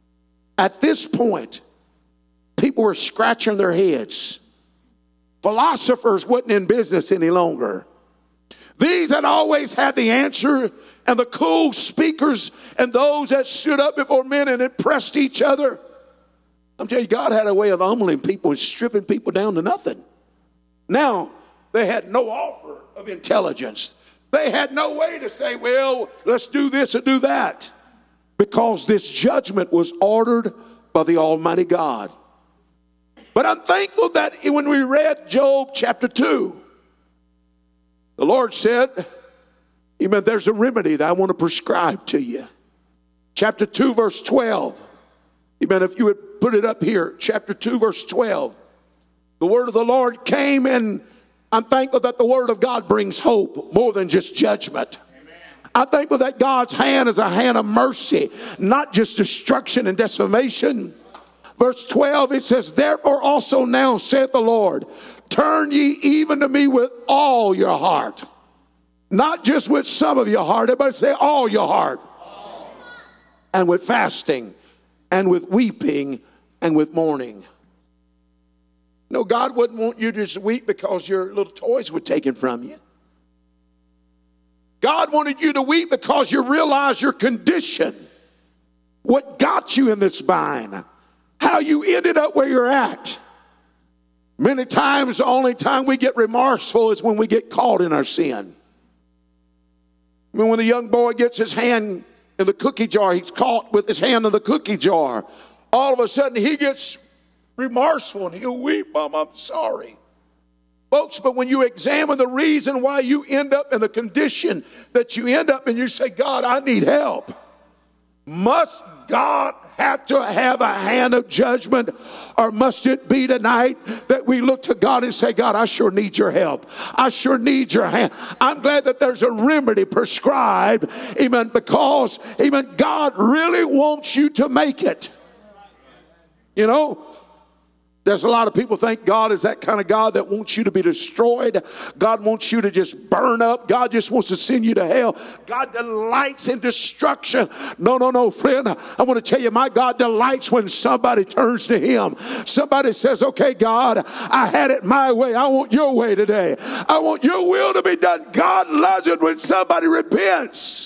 people were scratching their heads. Philosophers wasn't in business any longer. These that always had the answer, and the cool speakers and those that stood up before men and impressed each other. I'm telling you, God had a way of humbling people and stripping people down to nothing. Now, they had no offer of intelligence. They had no way to say, well, let's do this or do that. Because this judgment was ordered by the Almighty God. But I'm thankful that when we read Job chapter 2, the Lord said, amen, there's a remedy that I want to prescribe to you. Chapter 2, verse 12. Amen, if you would put it up here. Chapter 2, verse 12. The word of the Lord came, and I'm thankful that the word of God brings hope more than just judgment. I'm thankful that God's hand is a hand of mercy, not just destruction and decimation. Verse 12, it says, therefore also now saith the Lord, turn ye even to me with all your heart. Not just with some of your heart. Everybody say all your heart. All. And with fasting and with weeping and with mourning. No, God wouldn't want you to just weep because your little toys were taken from you. God wanted you to weep because you realize your condition. What got you in this bind. How you ended up where you're at. Many times the only time we get remorseful is when we get caught in our sin. I mean, when a young boy gets his hand in the cookie jar, he's caught with his hand in the cookie jar. All of a sudden he gets remorseful and he'll weep, Mom, I'm sorry. Folks, but when you examine the reason why you end up in the condition that you end up in, you say, God, I need help. Must God have to have a hand of judgment, or must it be tonight that we look to God and say, God, I sure need your help. I sure need your hand. I'm glad that there's a remedy prescribed, amen, because, amen, God really wants you to make it. You know, there's a lot of people think God is that kind of God that wants you to be destroyed. God wants you to just burn up. God just wants to send you to hell. God delights in destruction. No, friend. I want to tell you, my God delights when somebody turns to him. Somebody says, okay, God, I had it my way. I want your way today. I want your will to be done. God loves it when somebody repents.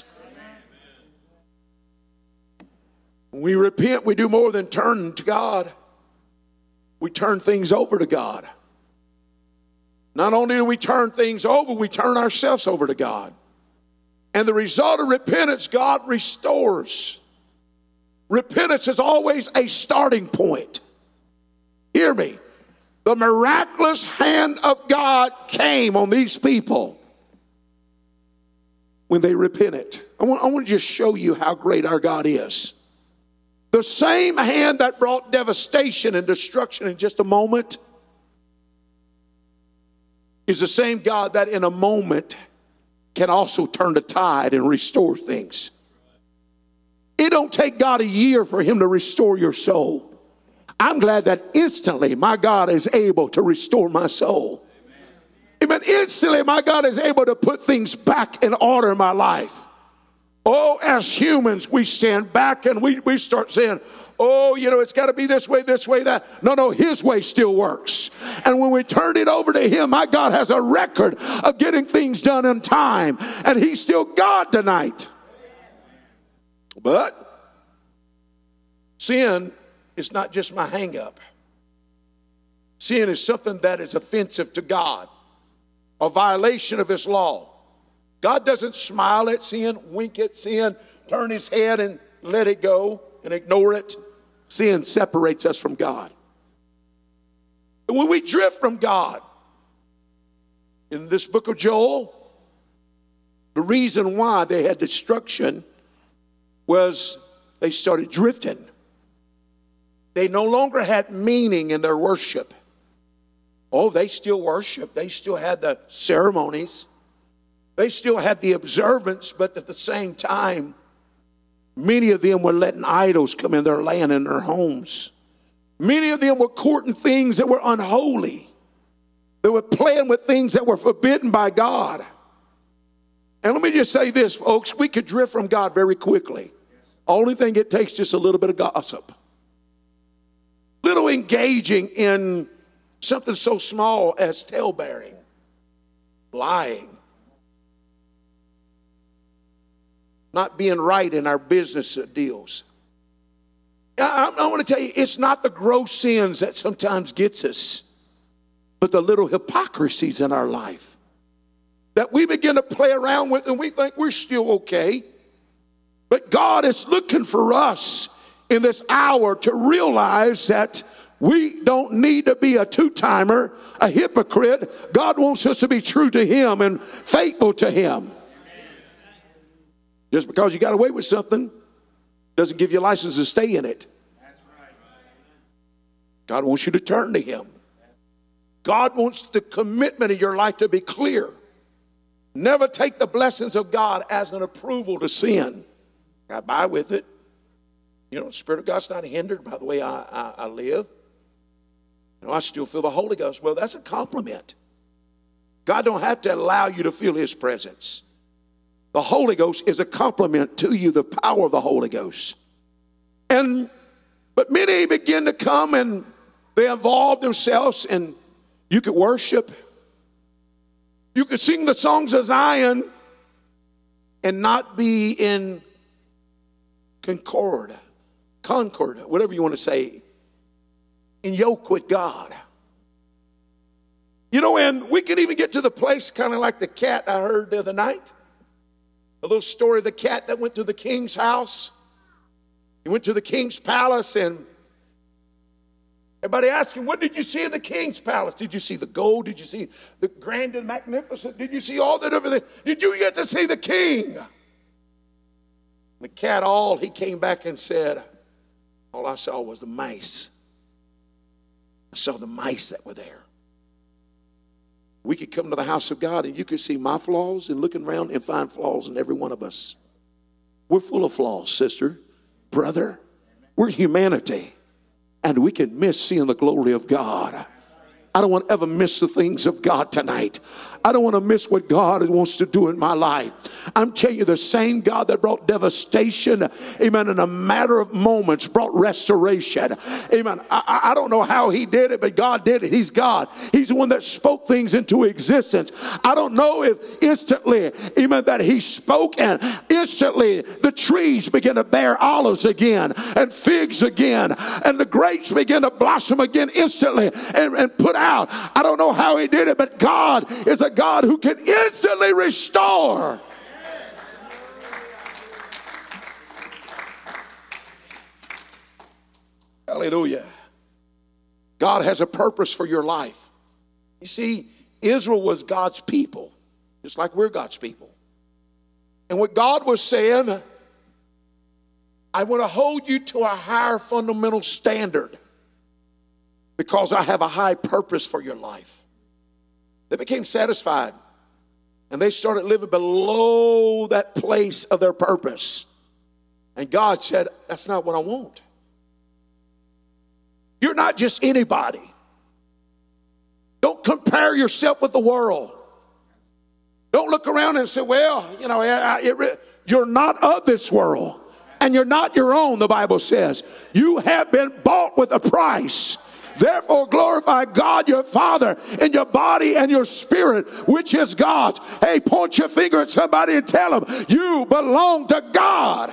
When we repent, we do more than turn to God. We turn things over to God. Not only do we turn things over, we turn ourselves over to God. And the result of repentance, God restores. Repentance is always a starting point. Hear me. The miraculous hand of God came on these people when they repented. I want to just show you how great our God is. The same hand that brought devastation and destruction in just a moment is the same God that in a moment can also turn the tide and restore things. It don't take God a year for him to restore your soul. I'm glad that instantly my God is able to restore my soul. Amen. Instantly my God is able to put things back in order in my life. Oh, as humans, we stand back and we start saying, oh, you know, it's got to be this way, that. No, his way still works. And when we turn it over to him, my God has a record of getting things done in time. And he's still God tonight. But sin is not just my hang-up. Sin is something that is offensive to God, a violation of his law. God doesn't smile at sin, wink at sin, turn his head and let it go and ignore it. Sin separates us from God. And when we drift from God, in this book of Joel, the reason why they had destruction was they started drifting. They no longer had meaning in their worship. Oh, they still worship. They still had the ceremonies. They still had the observance, but at the same time, many of them were letting idols come in their land and their homes. Many of them were courting things that were unholy. They were playing with things that were forbidden by God. And let me just say this, folks. We could drift from God very quickly. Only thing it takes just a little bit of gossip. Little engaging in something so small as tale-bearing, lying, not being right in our business deals. I want to tell you, it's not the gross sins that sometimes gets us, but the little hypocrisies in our life that we begin to play around with and we think we're still okay. But God is looking for us in this hour to realize that we don't need to be a two-timer, a hypocrite. God wants us to be true to him and faithful to him. Just because you got away with something doesn't give you a license to stay in it. God wants you to turn to him. God wants the commitment of your life to be clear. Never take the blessings of God as an approval to sin. I buy with it. You know, the Spirit of God's not hindered by the way I live. You know, I still feel the Holy Ghost. Well, that's a compliment. God don't have to allow you to feel his presence. The Holy Ghost is a compliment to you, the power of the Holy Ghost. But many begin to come and they involve themselves, and you could worship. You could sing the songs of Zion and not be in concord, whatever you want to say, in yoke with God. You know, and we could even get to the place kind of like the cat I heard the other night. A little story of the cat that went to the king's house. He went to the king's palace, and everybody asked him, what did you see in the king's palace? Did you see the gold? Did you see the grand and magnificent? Did you see all that everything? Did you get to see the king? The cat, he came back and said, all I saw was the mice. I saw the mice that were there. We could come to the house of God and you could see my flaws and looking around and find flaws in every one of us. We're full of flaws, sister, brother. We're humanity. And we can miss seeing the glory of God. I don't want to ever miss the things of God tonight. I don't want to miss what God wants to do in my life. I'm telling you, the same God that brought devastation, amen, in a matter of moments brought restoration. Amen. I don't know how he did it, but God did it. He's God. He's the one that spoke things into existence. I don't know if instantly, amen, that he spoke and instantly the trees began to bear olives again and figs again and the grapes began to blossom again instantly and put out. I don't know how he did it, but God is a God who can instantly restore. Hallelujah. God has a purpose for your life. You see, Israel was God's people, just like we're God's people. And what God was saying, I want to hold you to a higher fundamental standard because I have a high purpose for your life. They became satisfied and they started living below that place of their purpose. And God said, that's not what I want. You're not just anybody. Don't compare yourself with the world. Don't look around and say, well, you know, you're not of this world and you're not your own, the Bible says. You have been bought with a price. Therefore glorify God your Father in your body and your spirit, which is God's. Hey, point your finger at somebody and tell them, you belong to God.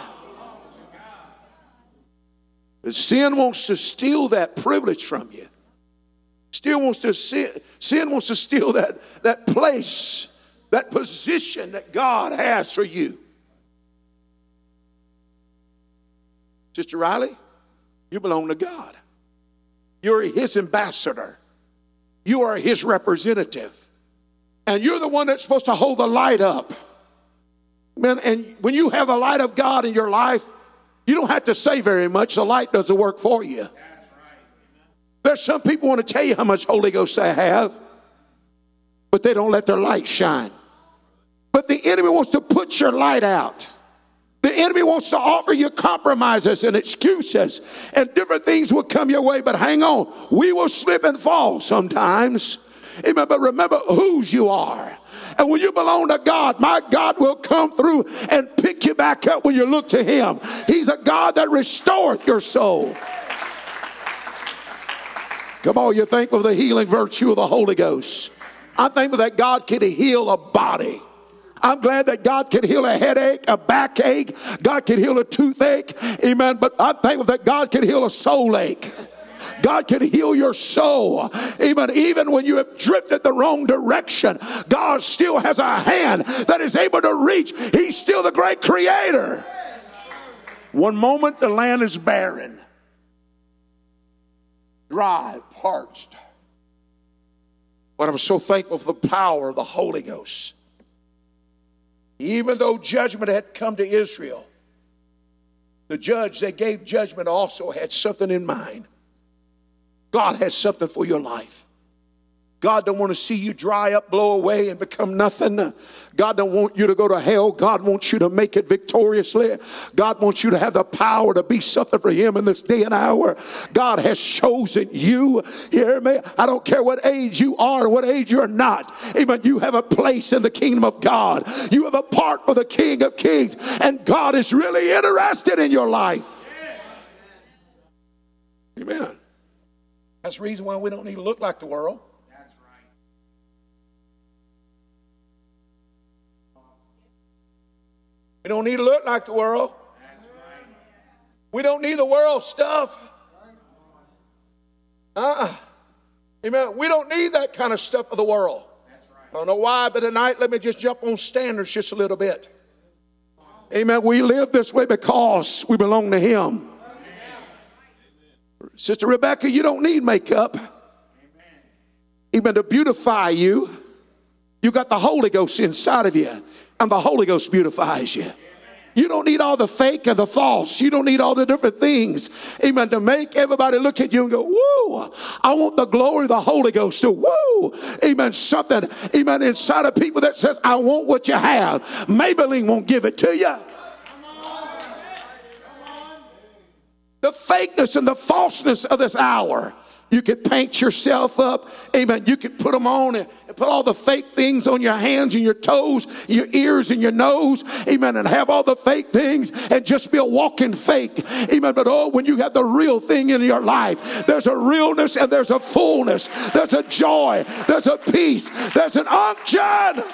But sin wants to steal that privilege from you. Sin wants to steal that place, that position that God has for you. Sister Riley, you belong to God. You're his ambassador. You are his representative. And you're the one that's supposed to hold the light up. Man, and when you have the light of God in your life, you don't have to say very much. The light does the work for you. There's some people want to tell you how much Holy Ghost they have, but they don't let their light shine. But the enemy wants to put your light out. The enemy wants to offer you compromises and excuses, and different things will come your way. But hang on, we will slip and fall sometimes. Amen. But remember whose you are. And when you belong to God, my God will come through and pick you back up when you look to him. He's a God that restoreth your soul. Come on, you're thankful for the healing virtue of the Holy Ghost. I'm thankful that God can heal a body. I'm glad that God can heal a headache, a backache. God can heal a toothache. Amen. But I'm thankful that God can heal a soul ache. God can heal your soul. Even when you have drifted the wrong direction, God still has a hand that is able to reach. He's still the great creator. One moment the land is barren, dry, parched. But I'm so thankful for the power of the Holy Ghost. Even though judgment had come to Israel, the judge that gave judgment also had something in mind. God has something for your life. God don't want to see you dry up, blow away, and become nothing. God don't want you to go to hell. God wants you to make it victoriously. God wants you to have the power to be something for him in this day and hour. God has chosen you. Hear me? I don't care what age you are or what age you're not. Amen. You have a place in the kingdom of God. You have a part for the King of Kings. And God is really interested in your life. Amen. That's the reason why we don't need to look like the world. We don't need to look like the world. We don't need the world stuff. Amen. We don't need that kind of stuff of the world. I don't know why, but tonight let me just jump on standards just a little bit. Amen. We live this way because we belong to him. Sister Rebecca, you don't need makeup. Amen. To beautify you. You got the Holy Ghost inside of you, and the Holy Ghost beautifies you. You don't need all the fake and the false. You don't need all the different things. Amen. To make everybody look at you and go, woo, I want the glory of the Holy Ghost to woo. Amen. Something, amen, inside of people that says, I want what you have. Maybelline won't give it to you. The fakeness and the falseness of this hour. You could paint yourself up. Amen. You could put them on and put all the fake things on your hands and your toes, your ears and your nose. Amen. And have all the fake things and just be a walking fake. Amen. But oh, when you have the real thing in your life, there's a realness and there's a fullness. There's a joy. There's a peace. There's an unction.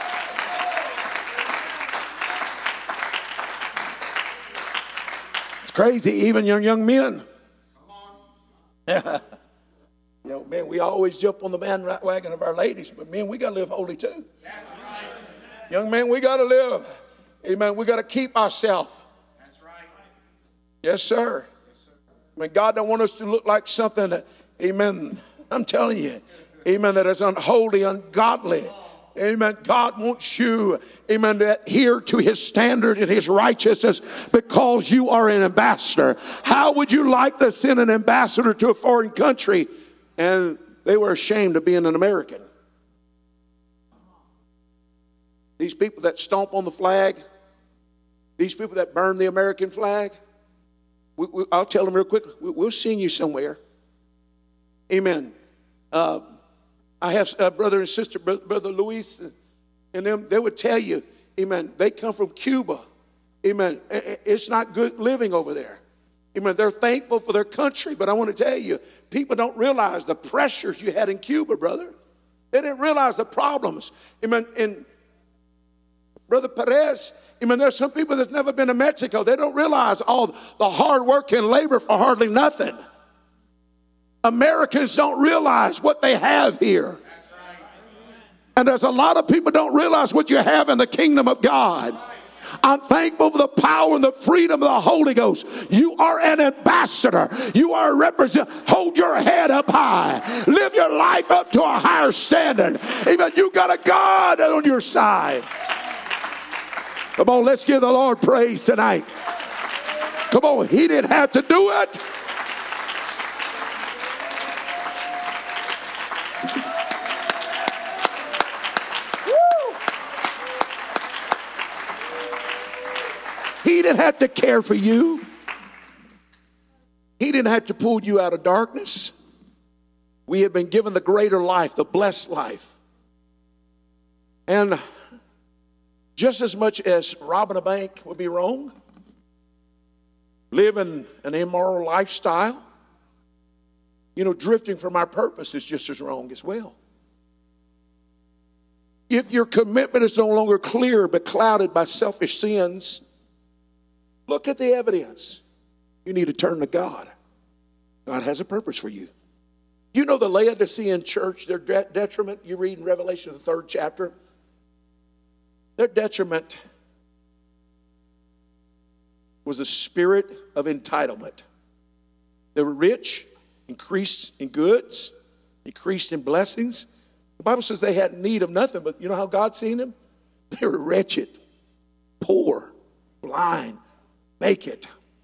It's crazy. Even young men. You know, man, we always jump on the bandwagon of our ladies, but men, we got to live holy too. That's right. Young men, we got to live. Amen. We got to keep ourselves. That's right. Yes, sir. I mean, God don't want us to look like something that, amen, I'm telling you, amen, that is unholy, ungodly. Amen. God wants you, amen, to adhere to his standard and his righteousness because you are an ambassador. How would you like to send an ambassador to a foreign country and they were ashamed of being an American? These people that stomp on the flag, these people that burn the American flag, I'll tell them real quick, we'll send you somewhere. Amen. I have a brother and sister, Brother Luis, and them, they would tell you, amen, they come from Cuba. Amen. It's not good living over there. Amen. They're thankful for their country, but I want to tell you, people don't realize the pressures you had in Cuba, brother. They didn't realize the problems. Amen. And Brother Perez, amen, there's some people that's never been to Mexico. They don't realize all the hard work and labor for hardly nothing. Americans don't realize what they have here. And there's a lot of people don't realize what you have in the kingdom of God. I'm thankful for the power and the freedom of the Holy Ghost. You are an ambassador. You are a representative. Hold your head up high. Live your life up to a higher standard. Amen. You got a God on your side. Come on, let's give the Lord praise tonight. Come on, he didn't have to do it. He didn't have to care for you. He didn't have to pull you out of darkness. We have been given the greater life, the blessed life. And just as much as robbing a bank would be wrong, living an immoral lifestyle, drifting from our purpose is just as wrong as well. If your commitment is no longer clear but clouded by selfish sins, look at the evidence. You need to turn to God. God has a purpose for you. You know the Laodicean church, their detriment, you read in Revelation, the 3rd chapter. Their detriment was a spirit of entitlement. They were rich, increased in goods, increased in blessings. The Bible says they had need of nothing, but you know how God seen them? They were wretched, poor, blind, naked.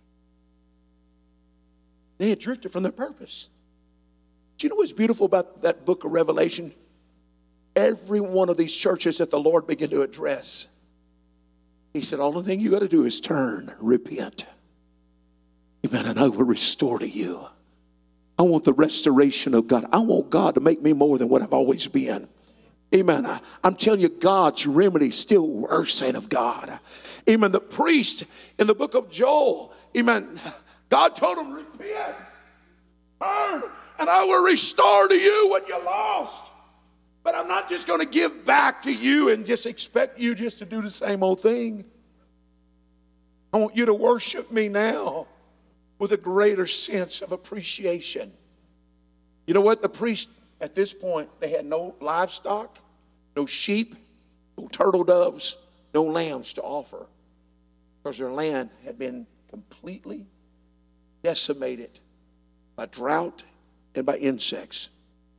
They had drifted from their purpose. Do you know what's beautiful about that book of Revelation? Every one of these churches that the Lord began to address, he said, only thing you got to do is turn, repent. Amen. And I will restore to you. I want the restoration of God. I want God to make me more than what I've always been. Amen. I'm telling you, God's remedy still works, saint of God. Amen. The priest in the book of Joel, amen, God told him, repent, turn, and I will restore to you what you lost. But I'm not just going to give back to you and just expect you just to do the same old thing. I want you to worship me now with a greater sense of appreciation. You know what? The priest at this point, they had no livestock, no sheep, no turtle doves, no lambs to offer, because their land had been completely decimated by drought and by insects.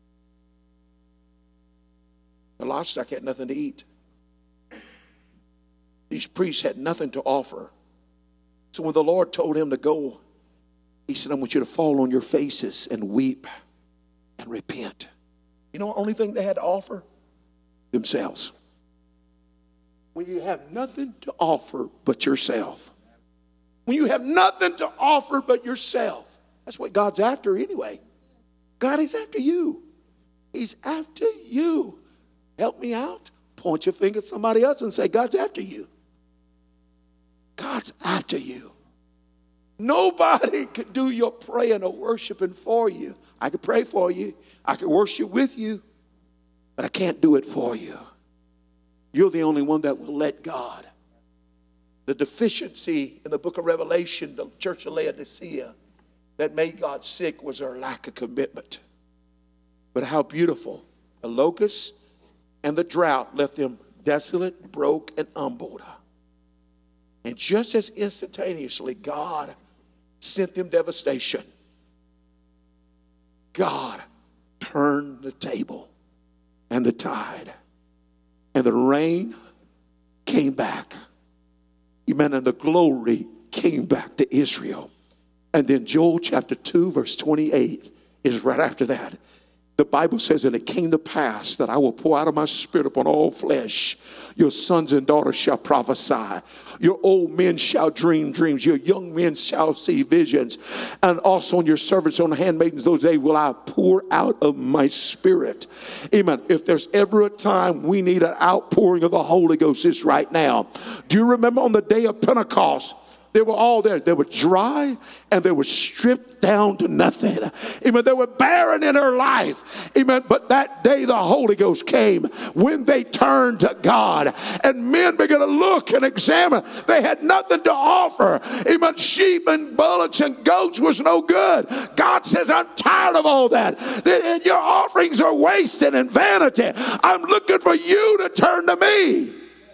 The livestock had nothing to eat. These priests had nothing to offer. So when the Lord told him to go, he said, I want you to fall on your faces and weep and repent. You know the only thing they had to offer? Themselves. When you have nothing to offer but yourself. When you have nothing to offer but yourself. That's what God's after anyway. God is after you. He's after you. Help me out. Point your finger at somebody else and say, God's after you. God's after you. Nobody could do your praying or worshiping for you. I could pray for you. I could worship with you. But I can't do it for you. You're the only one that will let God. The deficiency in the book of Revelation, the church of Laodicea, that made God sick was their lack of commitment. But how beautiful. The locusts and the drought left them desolate, broke, and humbled. And just as instantaneously God sent them devastation, God turned the table and the tide. And the rain came back. Amen. And the glory came back to Israel. And then Joel chapter 2 verse 28 is right after that. The Bible says, and it came to pass that I will pour out of my spirit upon all flesh. Your sons and daughters shall prophesy. Your old men shall dream dreams. Your young men shall see visions. And also on your servants, on the handmaidens, those days will I pour out of my spirit. Amen. If there's ever a time we need an outpouring of the Holy Ghost, it's right now. Do you remember on the day of Pentecost? They were all there. They were dry and they were stripped down to nothing. Amen. They were barren in her life. Amen. But that day the Holy Ghost came when they turned to God, and men began to look and examine. They had nothing to offer. Amen. Sheep and bullocks and goats was no good. God says, I'm tired of all that. Your offerings are wasted and vanity. I'm looking for you to turn to me.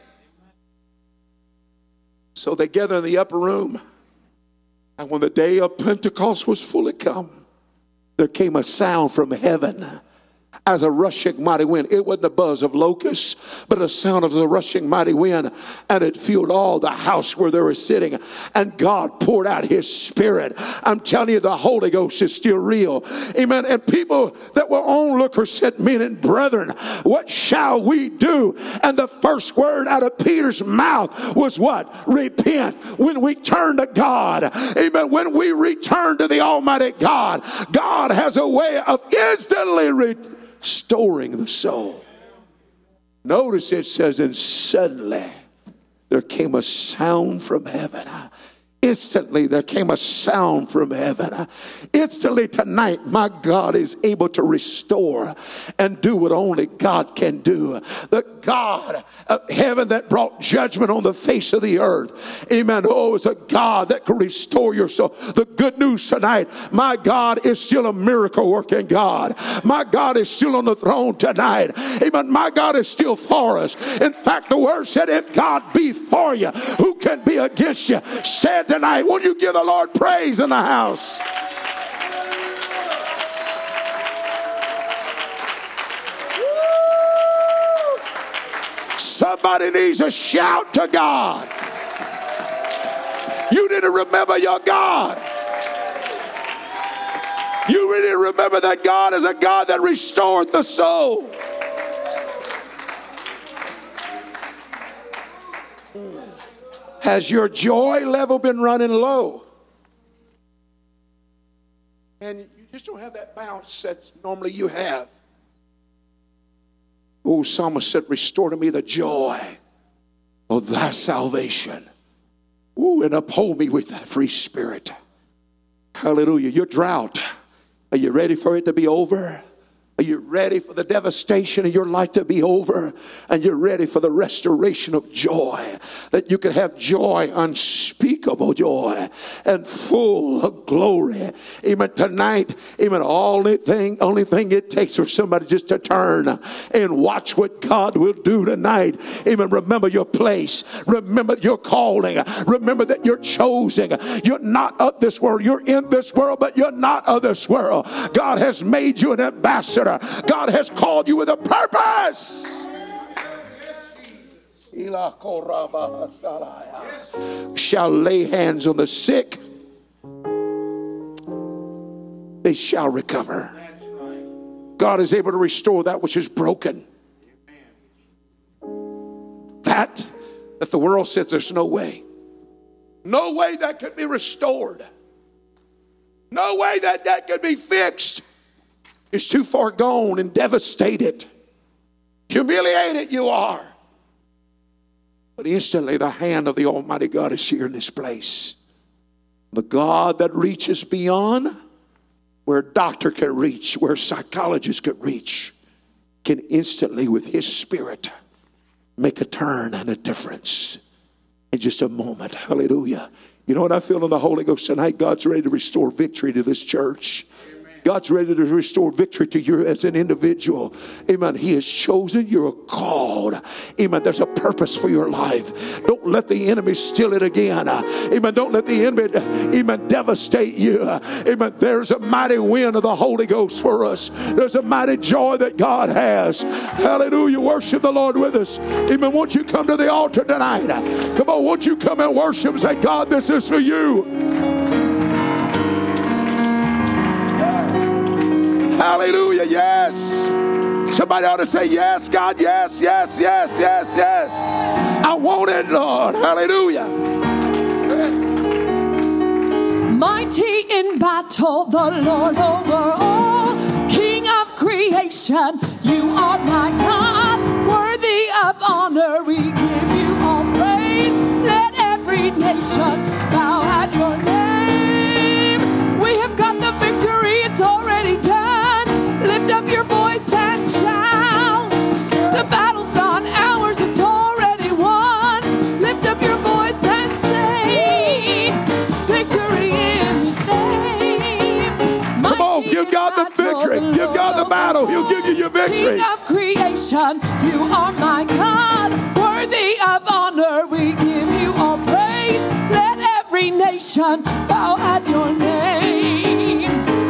So they gathered in the upper room. And when the day of Pentecost was fully come, there came a sound from heaven as a rushing mighty wind. It wasn't a buzz of locusts, but a sound of a rushing mighty wind. And it filled all the house where they were sitting. And God poured out his Spirit. I'm telling you, the Holy Ghost is still real. Amen. And people that were onlookers said, men and brethren, what shall we do? And the first word out of Peter's mouth was what? Repent. When we turn to God. Amen. When we return to the Almighty God, God has a way of instantly restoring the soul. Notice it says, and suddenly there came a sound from heaven. Instantly there came a sound from heaven. Instantly tonight, my God is able to restore and do what only God can do. The God of heaven that brought judgment on the face of the earth. Amen. Oh, it's a God that can restore your soul. The good news tonight, my God is still a miracle working God. My God is still on the throne tonight. Amen. My God is still for us. In fact, the word said, if God be for you, who can be against you? Stand tonight. Won't you give the Lord praise in the house? Somebody needs to shout to God. You need to remember your God. You really remember that God is a God that restored the soul. Has your joy level been running low? And you just don't have that bounce that normally you have. Oh, psalmist said, restore to me the joy of thy salvation. Ooh, and uphold me with thy free spirit. Hallelujah. Your drought, are you ready for it to be over? Are you ready for the devastation of your life to be over? And you're ready for the restoration of joy. That you can have joy, unspeakable joy, and full of glory. Amen. Tonight, amen, only thing it takes for somebody just to turn and watch what God will do tonight. Amen. Remember your place. Remember your calling. Remember that you're chosen. You're not of this world. You're in this world, but you're not of this world. God has made you an ambassador. God has called you with a purpose. Shall lay hands on the sick, they shall recover. God is able to restore that which is broken. That the world says there's no way. No way that could be restored. No way that could be fixed. It's too far gone and devastated. Humiliated you are. But instantly the hand of the Almighty God is here in this place. The God that reaches beyond where a doctor can reach, where a psychologist can reach, can instantly with his Spirit make a turn and a difference in just a moment. Hallelujah. You know what I feel in the Holy Ghost tonight? God's ready to restore victory to this church. God's ready to restore victory to you as an individual. Amen. He has chosen. You're called. Amen. There's a purpose for your life. Don't let the enemy steal it again. Amen. Don't let the enemy, amen, devastate you. Amen. There's a mighty wind of the Holy Ghost for us. There's a mighty joy that God has. Hallelujah. Worship the Lord with us. Amen. Won't you come to the altar tonight? Come on. Won't you come and worship and say, God, this is for you. Hallelujah, yes. Somebody ought to say, yes, God, yes, yes, yes, yes, yes. I want it, Lord. Hallelujah. Mighty in battle, the Lord over all, King of creation, you are my God, worthy of honor, we give you all praise. Let every nation bow victory. King of creation, you are my God. Worthy of honor, we give you all praise. Let every nation bow at your name.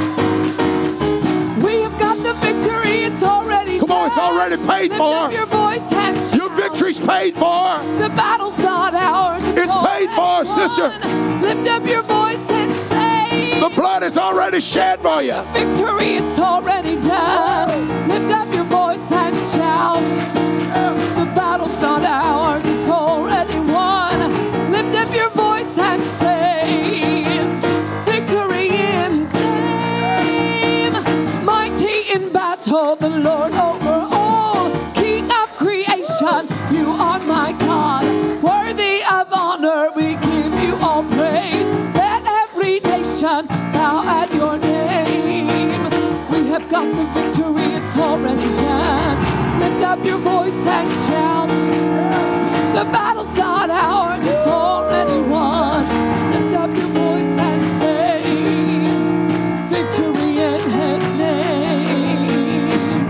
We have got the victory, it's already Come on, it's already paid Lift for. up your voice and shout. Your victory's paid for. The battle's not ours. It's paid for, sister. Lift up your voice and say, The blood is already shed for you. victory, it's already done. Lift up your voice and shout. The battle's not ours, it's already won. Lift up your voice and say, victory in His name. Mighty in battle, the Lord over all. King of creation, you are my God. Worthy of honor, we give you all praise. Let every nation bow at your name. We have got the victory, it's already done. Lift up your voice and shout. The battle's not ours, it's already won. Lift up your voice and say, victory in His name.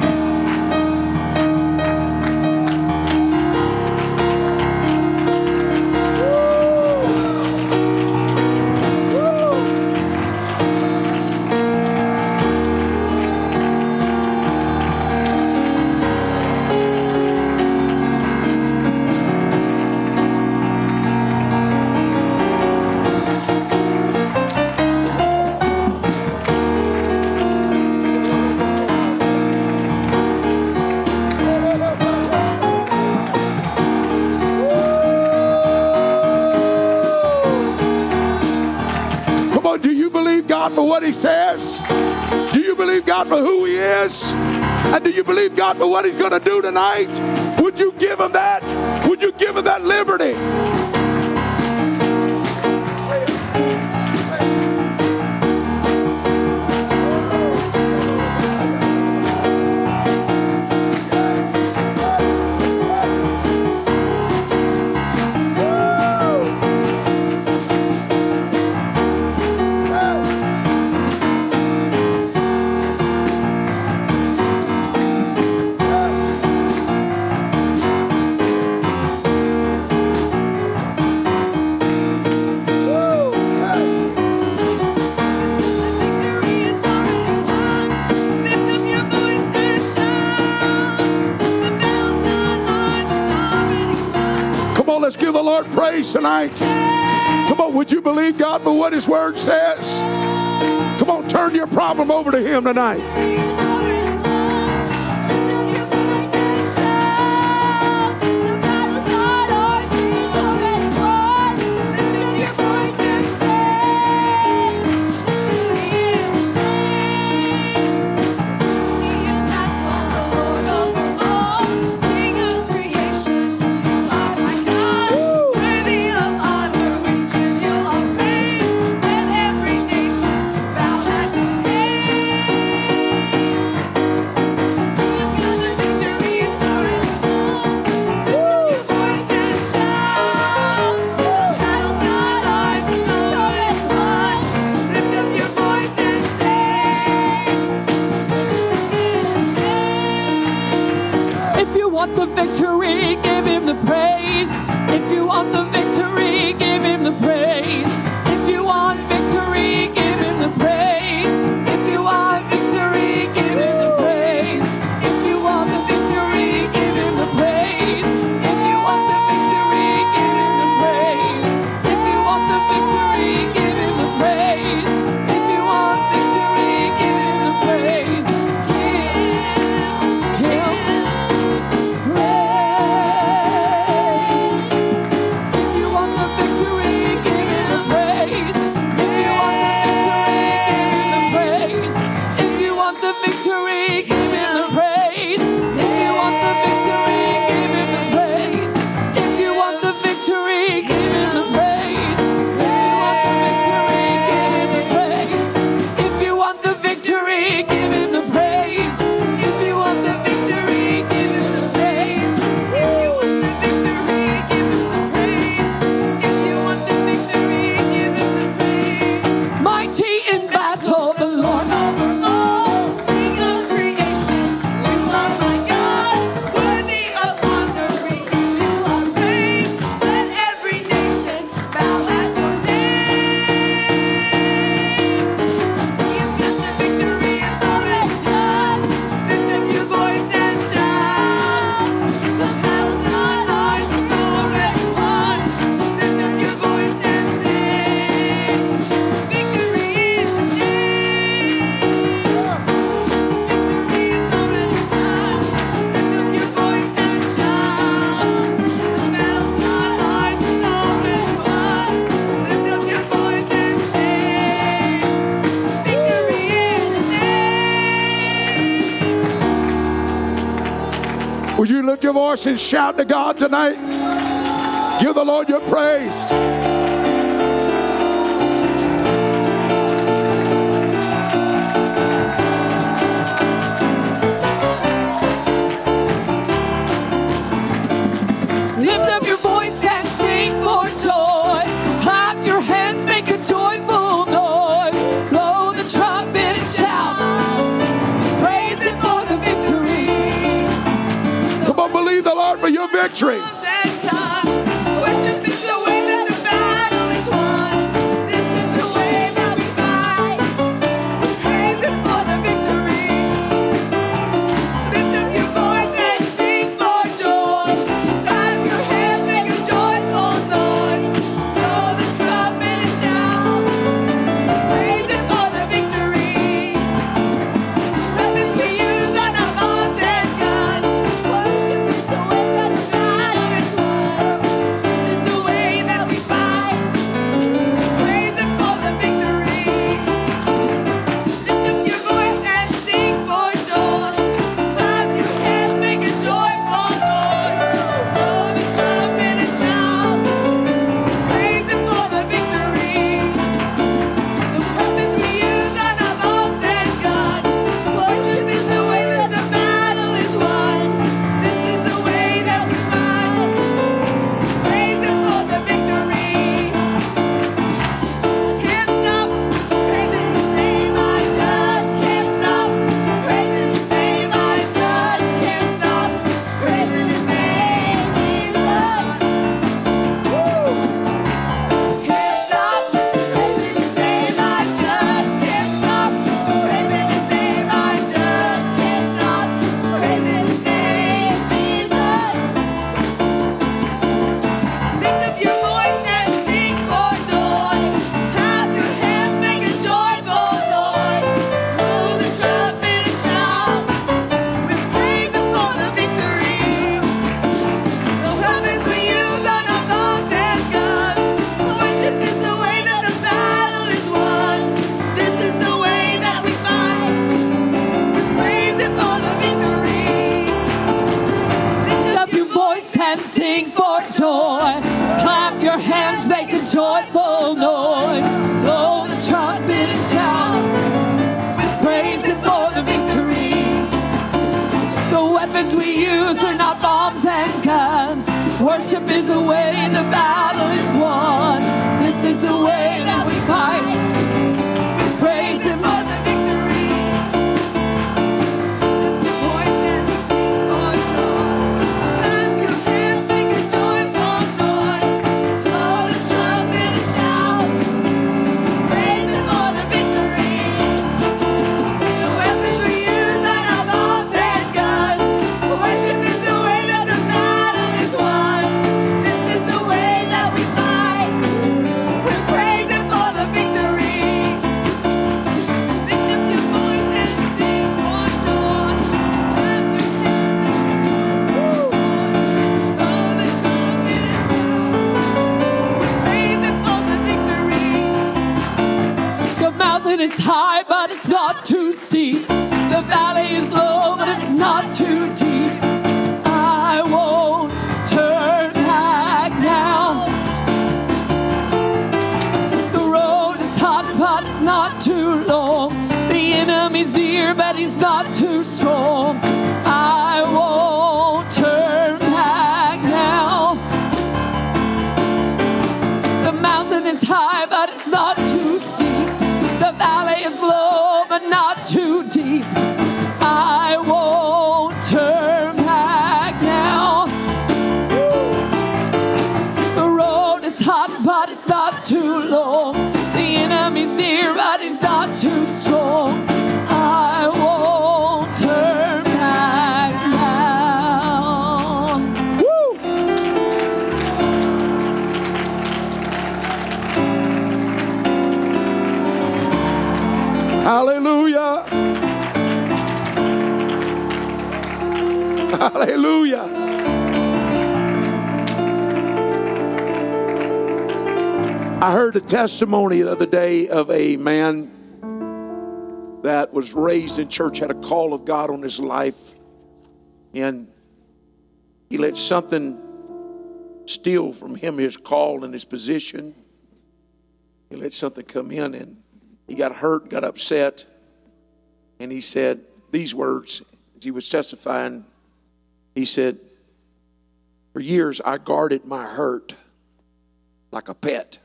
Come on, do you believe God for what He says? Do you believe God for who He is? And do you believe God for what He's going to do tonight? Would you give Him that? Would you give Him that liberty? Come on, let's give the Lord praise tonight. Come on, would you believe God for what His Word says? Come on, turn your problem over to Him tonight. If you want the victory, give Him the praise. If you want the victory, give Him the praise. If you want victory, give Him the praise. If you want victory, give Him the praise. If you want the victory, give Him the praise. If you want the victory, give Him the praise. If you want the victory, give Him the praise. If you want victory, give Him the praise. Give Him praise. If you lift your voice and shout to God tonight? Give the Lord your praise. Lift up your voice and sing for joy. Clap your hands, make a joyful noise. Blow the trumpet and shout. Praise Him for the victory. Come on, believe the Lord for your victory. Worship is the way that a battle is won. This is the way that we fight. Praise Him for the victory. Lift up your voice and sing for joy. Clap your hands, make a joyful noise. Blow the trumpet and shout. Praise Him for the victory. Weapons we use on our bombs and guns. Worship is the way that the battle is won. This is the way that we fight. Praise Him for the victory. Lift up your voice and sing for joy. Clap your hands, make a joyful noise. Blow the trumpet and shout. Praise Him for the victory. The weapons we use on our bombs and guns. Worship is the way that the battle is won. This is the way that we fight. Praise Him for the victory. Can't stop praising His name, I just can't stop praising His name, I just can't stop praising His name, Jesus. Can't stop praising His name, I just can't stop praising His name, I just can't stop praising His name, Jesus. Lift up your voice and sing for joy. Clap your hands, make a joyful noise. Blow the trumpet and shout. We praise Him for the victory. The weapons we use on our bombs and guns. Worship is the way that the battle is won. This is the way that we fight. We praise Him for the victory. Lift up your voice and sing for joy. Clap your hands, make a joyful noise. Blow the trumpet and shout. Praise Him for the victory. The weapons we use are not bombs and guns. Worship is the way the battle is won. This is the way that we fight. Praise Him for the victory. Voice and sing for joy. Clap your hands, make a joyful noise. Blow the trumpet and shout. Praise Him for the victory. The weapons we use on our bombs and guns. Worship is the way that the battle is won. This is the way that we fight. We praise Him for the victory. Lift up your voice and sing for joy. Clap your hands, blow the trumpet and shout. We praise Him for the victory. The mountain is high, but it's not too steep. The valley is low, but it's not too deep. I won't turn back now. The road is hot, but it's not too long. The enemy's near, but he's not too strong. I won't turn back now. The mountain is high, but it's not too steep. The valley is low, but not too deep. I won't turn back now. The road is hot, but it's not too long. The enemy's near, but he's not too strong. I won't turn back now. Woo! Hallelujah. Hallelujah. I heard a testimony the other day of a man that was raised in church, had a call of God on his life. And He let something steal from him his call and his position. He let something come in, and he got hurt, got upset. And he said these words as he was testifying. He said, for years I guarded my hurt like a pet.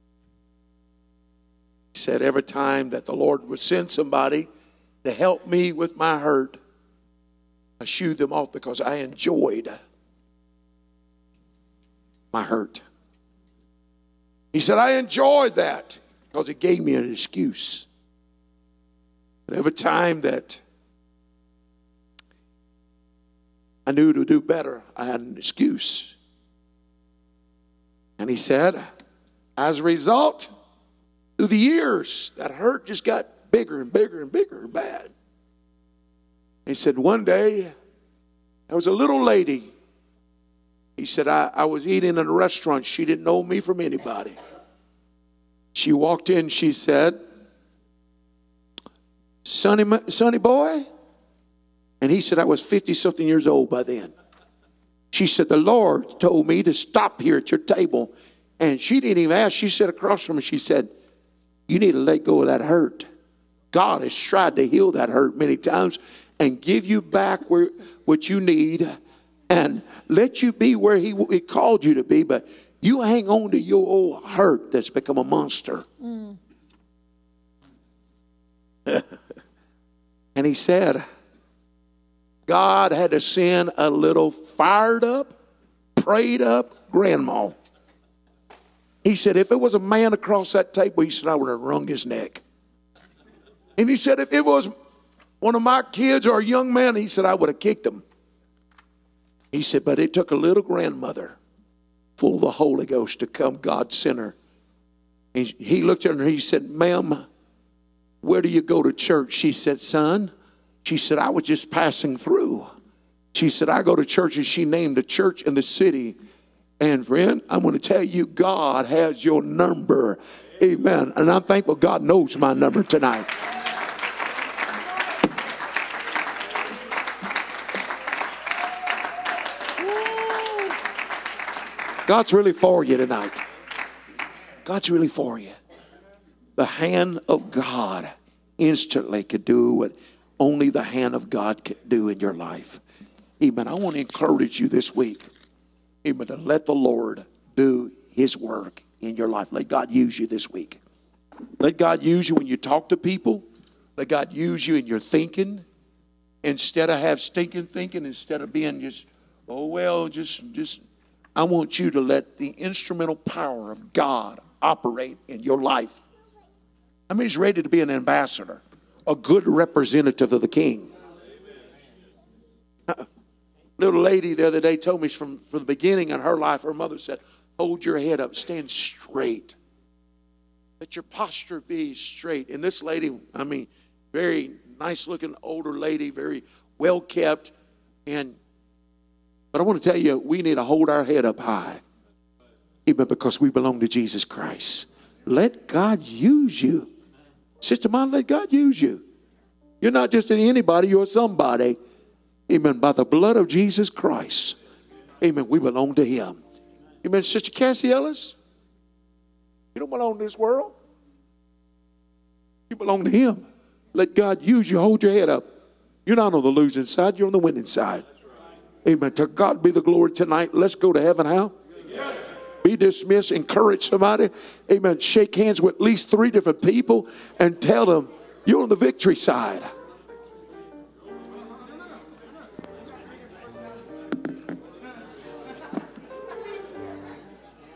He said every time that the Lord would send somebody to help me with my hurt, I shooed them off because I enjoyed my hurt. He said, I enjoyed that because it gave me an excuse. But every time that I knew to do better, I had an excuse. And he said, as a result, through the years, that hurt just got bigger and bigger and bigger and bad. He said, one day, there was a little lady. He said, I was eating in a restaurant. She didn't know me from anybody. She walked in, she said, Sonny boy? And he said, I was 50-something years old by then. She said, the Lord told me to stop here at your table. And she didn't even ask. She sat across from me. She said, you need to let go of that hurt. God has tried to heal that hurt many times and give you back what you need and let you be where he called you to be. But you hang on to your old hurt that's become a monster. And he said, God had to send a little fired up, prayed up grandma. He said, if it was a man across that table, he said, I would have wrung his neck. And he said, if it was one of my kids or a young man, he said, I would have kicked him. He said, but it took a little grandmother full of the Holy Ghost to come God sent her. And he looked at her and he said, ma'am, where do you go to church? She said, son, she said, I was just passing through. She said, I go to church, and she named a church in the city. And friend, I'm going to tell you, God has your number. Amen. And I'm thankful God knows my number tonight. God's really for you tonight. God's really for you. The hand of God instantly could do what only the hand of God can do in your life. Amen. I want to encourage you this week, amen, to let the Lord do his work in your life. Let God use you this week. Let God use you when you talk to people. Let God use you in your thinking. Instead of have stinking thinking, instead of being just, oh, well, just I want you to let the instrumental power of God operate in your life. I mean, he's ready to be an ambassador, a good representative of the King. Little lady the other day told me from the beginning in her life, her mother said, hold your head up, stand straight. Let your posture be straight. And this lady, I mean, very nice looking older lady, very well kept. But I want to tell you, we need to hold our head up high. Even because we belong to Jesus Christ. Let God use you. Sister Mom, let God use you. You're not just anybody, you're somebody. Amen. By the blood of Jesus Christ. Amen. We belong to him. Amen. Sister Cassie Ellis, you don't belong to this world. You belong to him. Let God use you. Hold your head up. You're not on the losing side. You're on the winning side. Amen. To God be the glory tonight. Let's go to heaven, how? Be dismissed. Encourage somebody. Amen. Shake hands with at least 3 different people and tell them you're on the victory side.